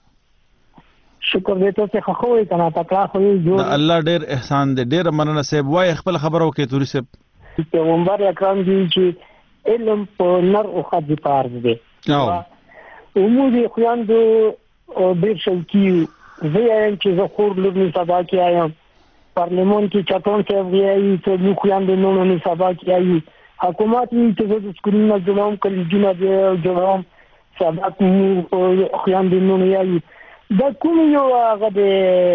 شکر دې ته څه خو وي کنه تکړه خو جوړ الله ډېر احسان دې ډېر مننه صاحب وای خپل خبر او کې توري صاحب پیغمبر اکرام دی چې علم په نر او خدي پارز دی او عمومي خويندو ډېر شوقي زه یم چې زه خور لږ سبا کې آیم پارلیمنت کې چاټون کې ویایي چې نو خويندو نو نو سبا کې آیي حکومت یې چې د سکولونو جوړوم کلیجونه دی جوړوم سبا کې خويندو نو نه آیي دا کوم یو هغه د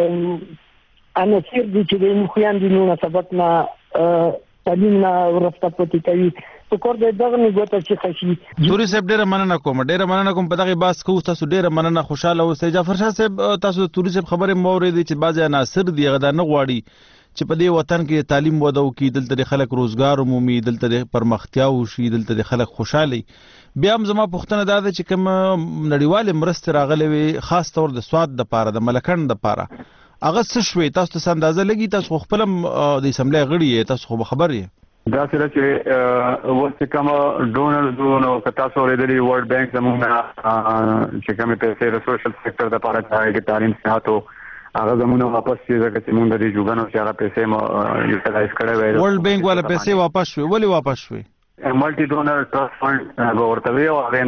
انا سیر دي چې د خويندو نو سبق نه تعلیم نه ورسته پاتې کوي په کور د دغه نه ګوته چې خشي توري صاحب ډیره مننه کوم ډیره مننه کوم په دغه باس کو تاسو ډیره مننه خوشاله اوسئ جعفر شاه صاحب تاسو توري صاحب خبره مورید چې بعضی عناصر دی غدا نه غواړي چې په دې وطن کې تعلیم ودو کې دلته خلک روزګار عمومي دلته پرمختیا وشي دلته خلک خوشاله بیا هم زما پښتنه دا چې کوم نړیوال مرسته راغلي وي خاص تور د سواد د پاره د ملکند د پاره هغه څه شوي تاسو ته اندازه لګي تاسو خپل د اسمبلی غړي تاسو خو خبر یې دا سره چې وڅ کوم ډونر دونو کتا سره د ورلد بانک زموږه چې کوم پیسې د سوشل سېکټر د لپاره چې تعلیم ساتو هغه زموږه واپس چې چې موږ د جوګانو چې هغه پیسې مو یوټیلایز کړې وای ورلد بانک والا پیسې واپس شوي ولی واپس شوي ملټي ډونر ټرست فند ورته وی او هغه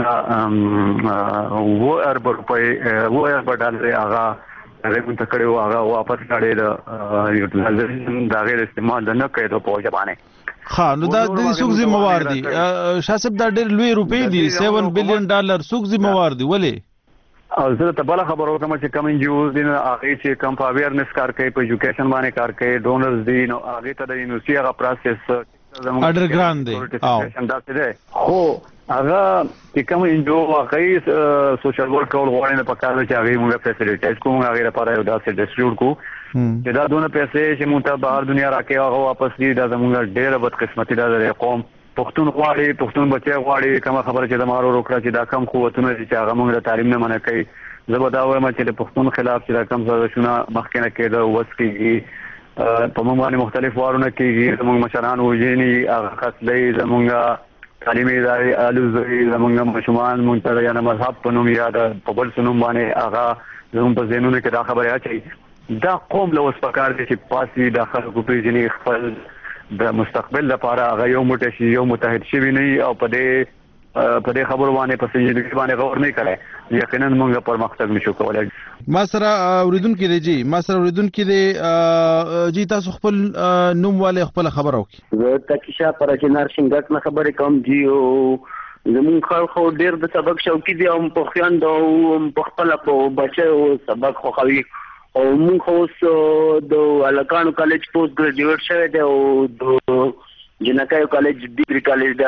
نه وو اربر په وو اربر ډالر هغه هغه مونږ کړو هغه واپس کړی د یوټیلایزیشن دا غیر استعمال نه کړو په ځبانه ها نو دا د سوق ذمہوار دي شاسب دا ډېر لوی روپی دي سیون بلین ډالر سوق ذمہوار دي ولی او زه ته بل خبر ورکوم چې کوم انجیوز دي هغه چې کم په اویرنس کار کوي په ایجوکیشن باندې کار کوي ډونرز دي نو هغه ته د یونیورسيټي هغه پروسس انډرګراوند دي او خو هغه چې کوم انجو واقعي سوشل ورک کول غواړي نه پکاره چې هغه موږ فیسیلیټیز کوم هغه لپاره یو داسې ډیسټریبیوټ کو چې دا دونه پیسې چې موږ ته بهر دنیا راکې هغه واپس دي دا زموږ ډېر بد قسمتي ده د قوم پښتون غواړي پښتون بچي غواړي کوم خبره چې د مارو روکړه چې دا کم قوتونه چې هغه موږ د تعلیم نه منع کوي زه به دا وایم چې د پښتون خلاف چې کوم سازشونه مخکې نه کېده اوس کېږي په موږ باندې مختلف وارونه کېږي زموږ مشران وژني هغه قتلې زموږ تعلیمي ادارې الوزوي زموږ ماشومان مونږ ته یا مذهب په نوم یا د په بل څه نوم باندې هغه زموږ په ذهنونو کې دا خبرې اچوي دا قوم له اوس پکار دی چې پاسي د خلکو پیژني خپل د مستقبل لپاره هغه یو موټی شي یو متحد شي نه او په دې په دې خبرو باندې په سنجیدګۍ باندې غور نه کړي یقینا موږ پرمختګ نشو کولای. ما سره اوریدونکو دی جی ما سره اوریدونکو دی جی تاسو خپل نوم والے خپل خبر وکړي. زه تکیشا پر چنار شنګټ نه خبرې کوم جی او زمون خلکو ډېر د سبق شوقي دي او په خیان او په خپل په بچو سبق خو خوي او موږ اوس د الکانو کالج پوسټ ګریجویټ شوی دی او د جنکایو کالج ډیګري کالج د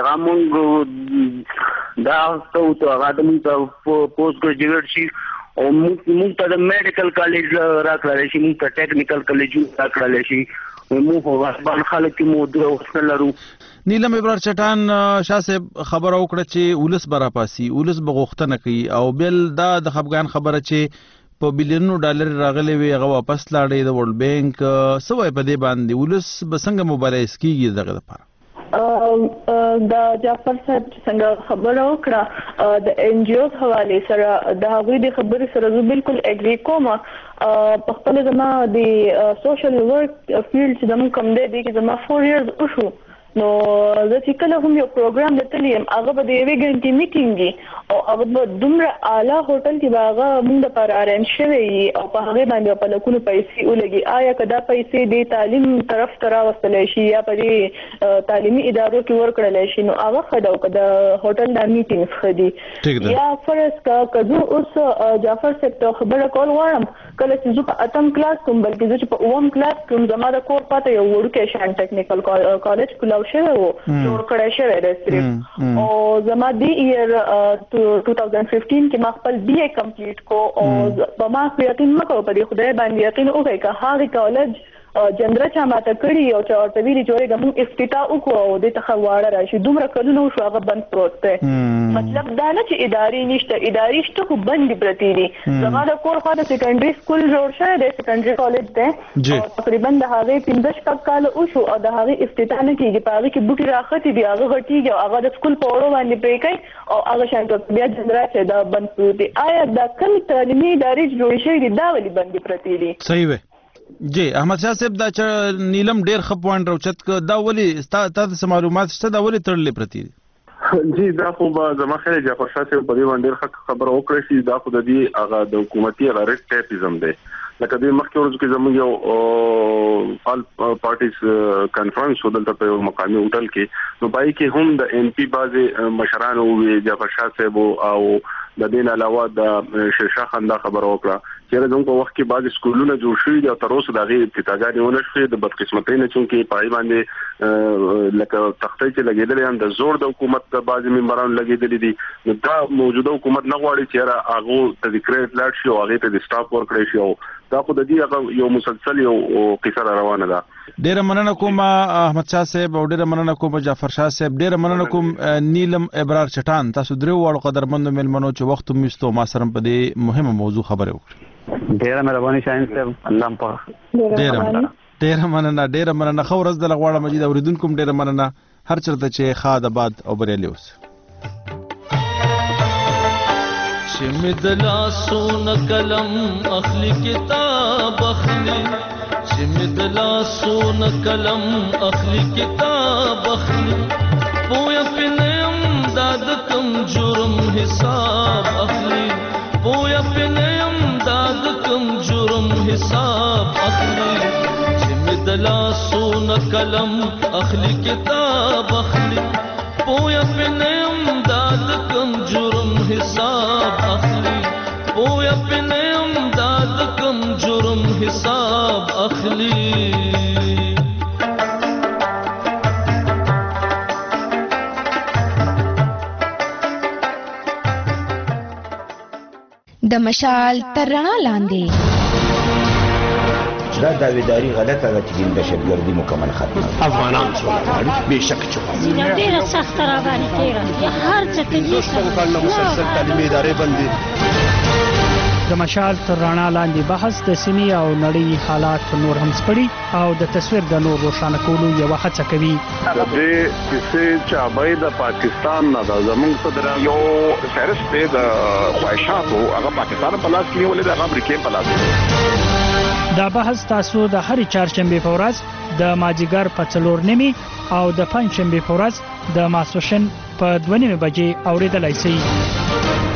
غامونګ دا څو ته غاډم ته پوسټ ګریجویټ شي او موږ ته د میډیکل کالج راکړل شي موږ ته ټیکنیکل کالج راکړل شي موږ هغه باندې خلک مو د وسل لرو. نیلم ابرار چټان شاه صاحب خبر اوکړه چې ولس برا پاسي ولس بغوښتنه کوي او بل دا د خفغان خبره چې په بلیونو ډالر راغلي وي هغه واپس لاړې د ورلد بانک سوې په دې باندې ولس بسنګ مبارز کیږي دغه لپاره. دا جعفر صاحب څنګه خبره وکړه د ان جی اوز حواله سره د هغوی د خبرې سره زه بالکل اګری کوم. په خپل زما د سوشل ورک فیلډ چې زموږ کوم دی کې زما فور ایئرز وشو نو زه چې کله هم یو پروګرام د تلیم هغه به د یوې ګنټې میټینګ او هغه به دومره اعلی هوټل کې به هغه موږ لپاره ارینج شوی او په هغې باندې په لکونو پیسې ولګي. آیا که دا پیسې د تعلیم طرف ته راوستلی شي یا په دې تعلیمي ادارو کې ورکړلی شي نو هغه ښه ده او که د هوټل دا میټینګز ښه دي. یا فرض که که زه اوس جعفر صاحب ته خبره کول غواړم کله چې زه په اتم کلاس کوم بلکې زه چې په اووم کلاس کوم زما د کور پاته یو وړوکی شان ټیکنیکل کالج کولاو شوی و جوړ کړی شوی دی صرف او زما دی ایئر ټو تاوزنډ ففټین کې ما خپل بی اے کمپلیټ کو او په ما خو یقین مه کوه په دې خدای باندې یقین وکړئ که هغې کالج جندره چا ماته کړي او چا ورته ویلي چې ورېږه موږ افتتاح وکړو او دې ته ښه واړه راشي دومره کلونه وشو هغه بند پروت دی. مطلب دا نه چې ادارې نشته ادارې شته خو بندې پرتې دي. زما د کور خوا د سیکنډري سکول جوړ شوی دی سیکنډري کالج دی او تقریبا د هغې پنځه شپږ کاله وشو او د هغې افتتاح نه کېږي په هغې کې بوټي راختې دي هغه غټېږي او هغه د سکول په وړو باندې پرې کوي او هغه شان بیا جندره چې دا بند پروت دی. آیا دا کوم تعلیمي ادارې چې جوړې شوي دي دا ولې بندې پرتې دي؟ صحیح وی جی احمد شاه صاحب دا چې نیلم ډیر ښه پوینټ راوچت ک دا ولې تاسو معلومات شته دا ولې تړلې پرتی دي؟ جی دا خو به زما خیال جعفر شاه صاحب په دې باندې ډیر ښه خبره وکړه چې دا خو د دې هغه د حکومتي هغه ریډ ټیپیزم دی لکه د مخکې ورځو کې زموږ یو فال پارټیز کانفرنس ودلته په یو مقامي هوټل کې نو پای کې هم د ان پی بعضې مشران او جعفر شاه صاحب او د دین علاوه د شیرشاه خان دا خبره وکړه چې زموږ په وخت کې بعضې سکولونه جوړ شوي دي او تر اوسه د هغې ابتداګانې ونه شوې د بدقسمتۍ نه چونکې په هغې باندې لکه تختۍ چې لګېدلې هم د زور د حکومت د بعضې ممبرانو لګېدلي دي نو دا موجوده حکومت نه غواړي چې یاره هغو ته د کریډټ لاړ شي او هغې ته د سټاف ورکړی شي او دا خو د دې یو مسلسل یو قصه را روانه ده. ډیره مننه کوم احمد شاه صاحب او ډیره مننه کوم جعفر شاه صاحب ډیره مننه کوم نیلم ابرار چټان تاسو درې واړو قدرمنو مېلمنو چې وخت میستو ما سره په دې مهمه موضوع خبرې وکړې. ډیره مهرباني شاهین صاحب الله په ډیره مننه ډیره مننه ډیره مننه خو ورځ د لغواړه مجید اوریدونکو ډیره مننه هر چرته چې خاد آباد او بریالي اوس. شمدلا سون کلم اخلی کتاب اخلی شمدلا سون کلم اخلی کتاب اخلی پویا پنیم داد کم جرم حساب اخلی پویا پنیم داد کم جرم حساب اخلی شمدلا سون کلم اخلی کتاب اخلی پویا پنیم داد کم جرم حساب اخلی پویا پنیم داد کم جرم حساب اخلی. د مشال تر رڼا لاندې دا داویداری غلطه ده چې د دهشتګردي مکمل ختمه افغانان سوله بېشک چې ډېره سخته راباندې تېره هر څه کوي مسلسل تعلیمي ادارې بندي د مشال تر رڼا لاندې بحث د سیمې او نړۍ حالات نور هم سپړي او د تصویر د نور روښانه کولو یو هڅه کوي. د دې کیسې چابای د پاکستان نه د زمونږ صدر یو فهرست دی د خواهشاتو هغه پاکستان په لاس کې ولې د امریکا په لاس کې. دا بحث تاسو د هرې چهارشنبه په ورځ د ماجیګر په څلور نیمې او د پنځشنبه په ورځ د ماسوشن په دوه نیمې بجې اوریدلای شئ.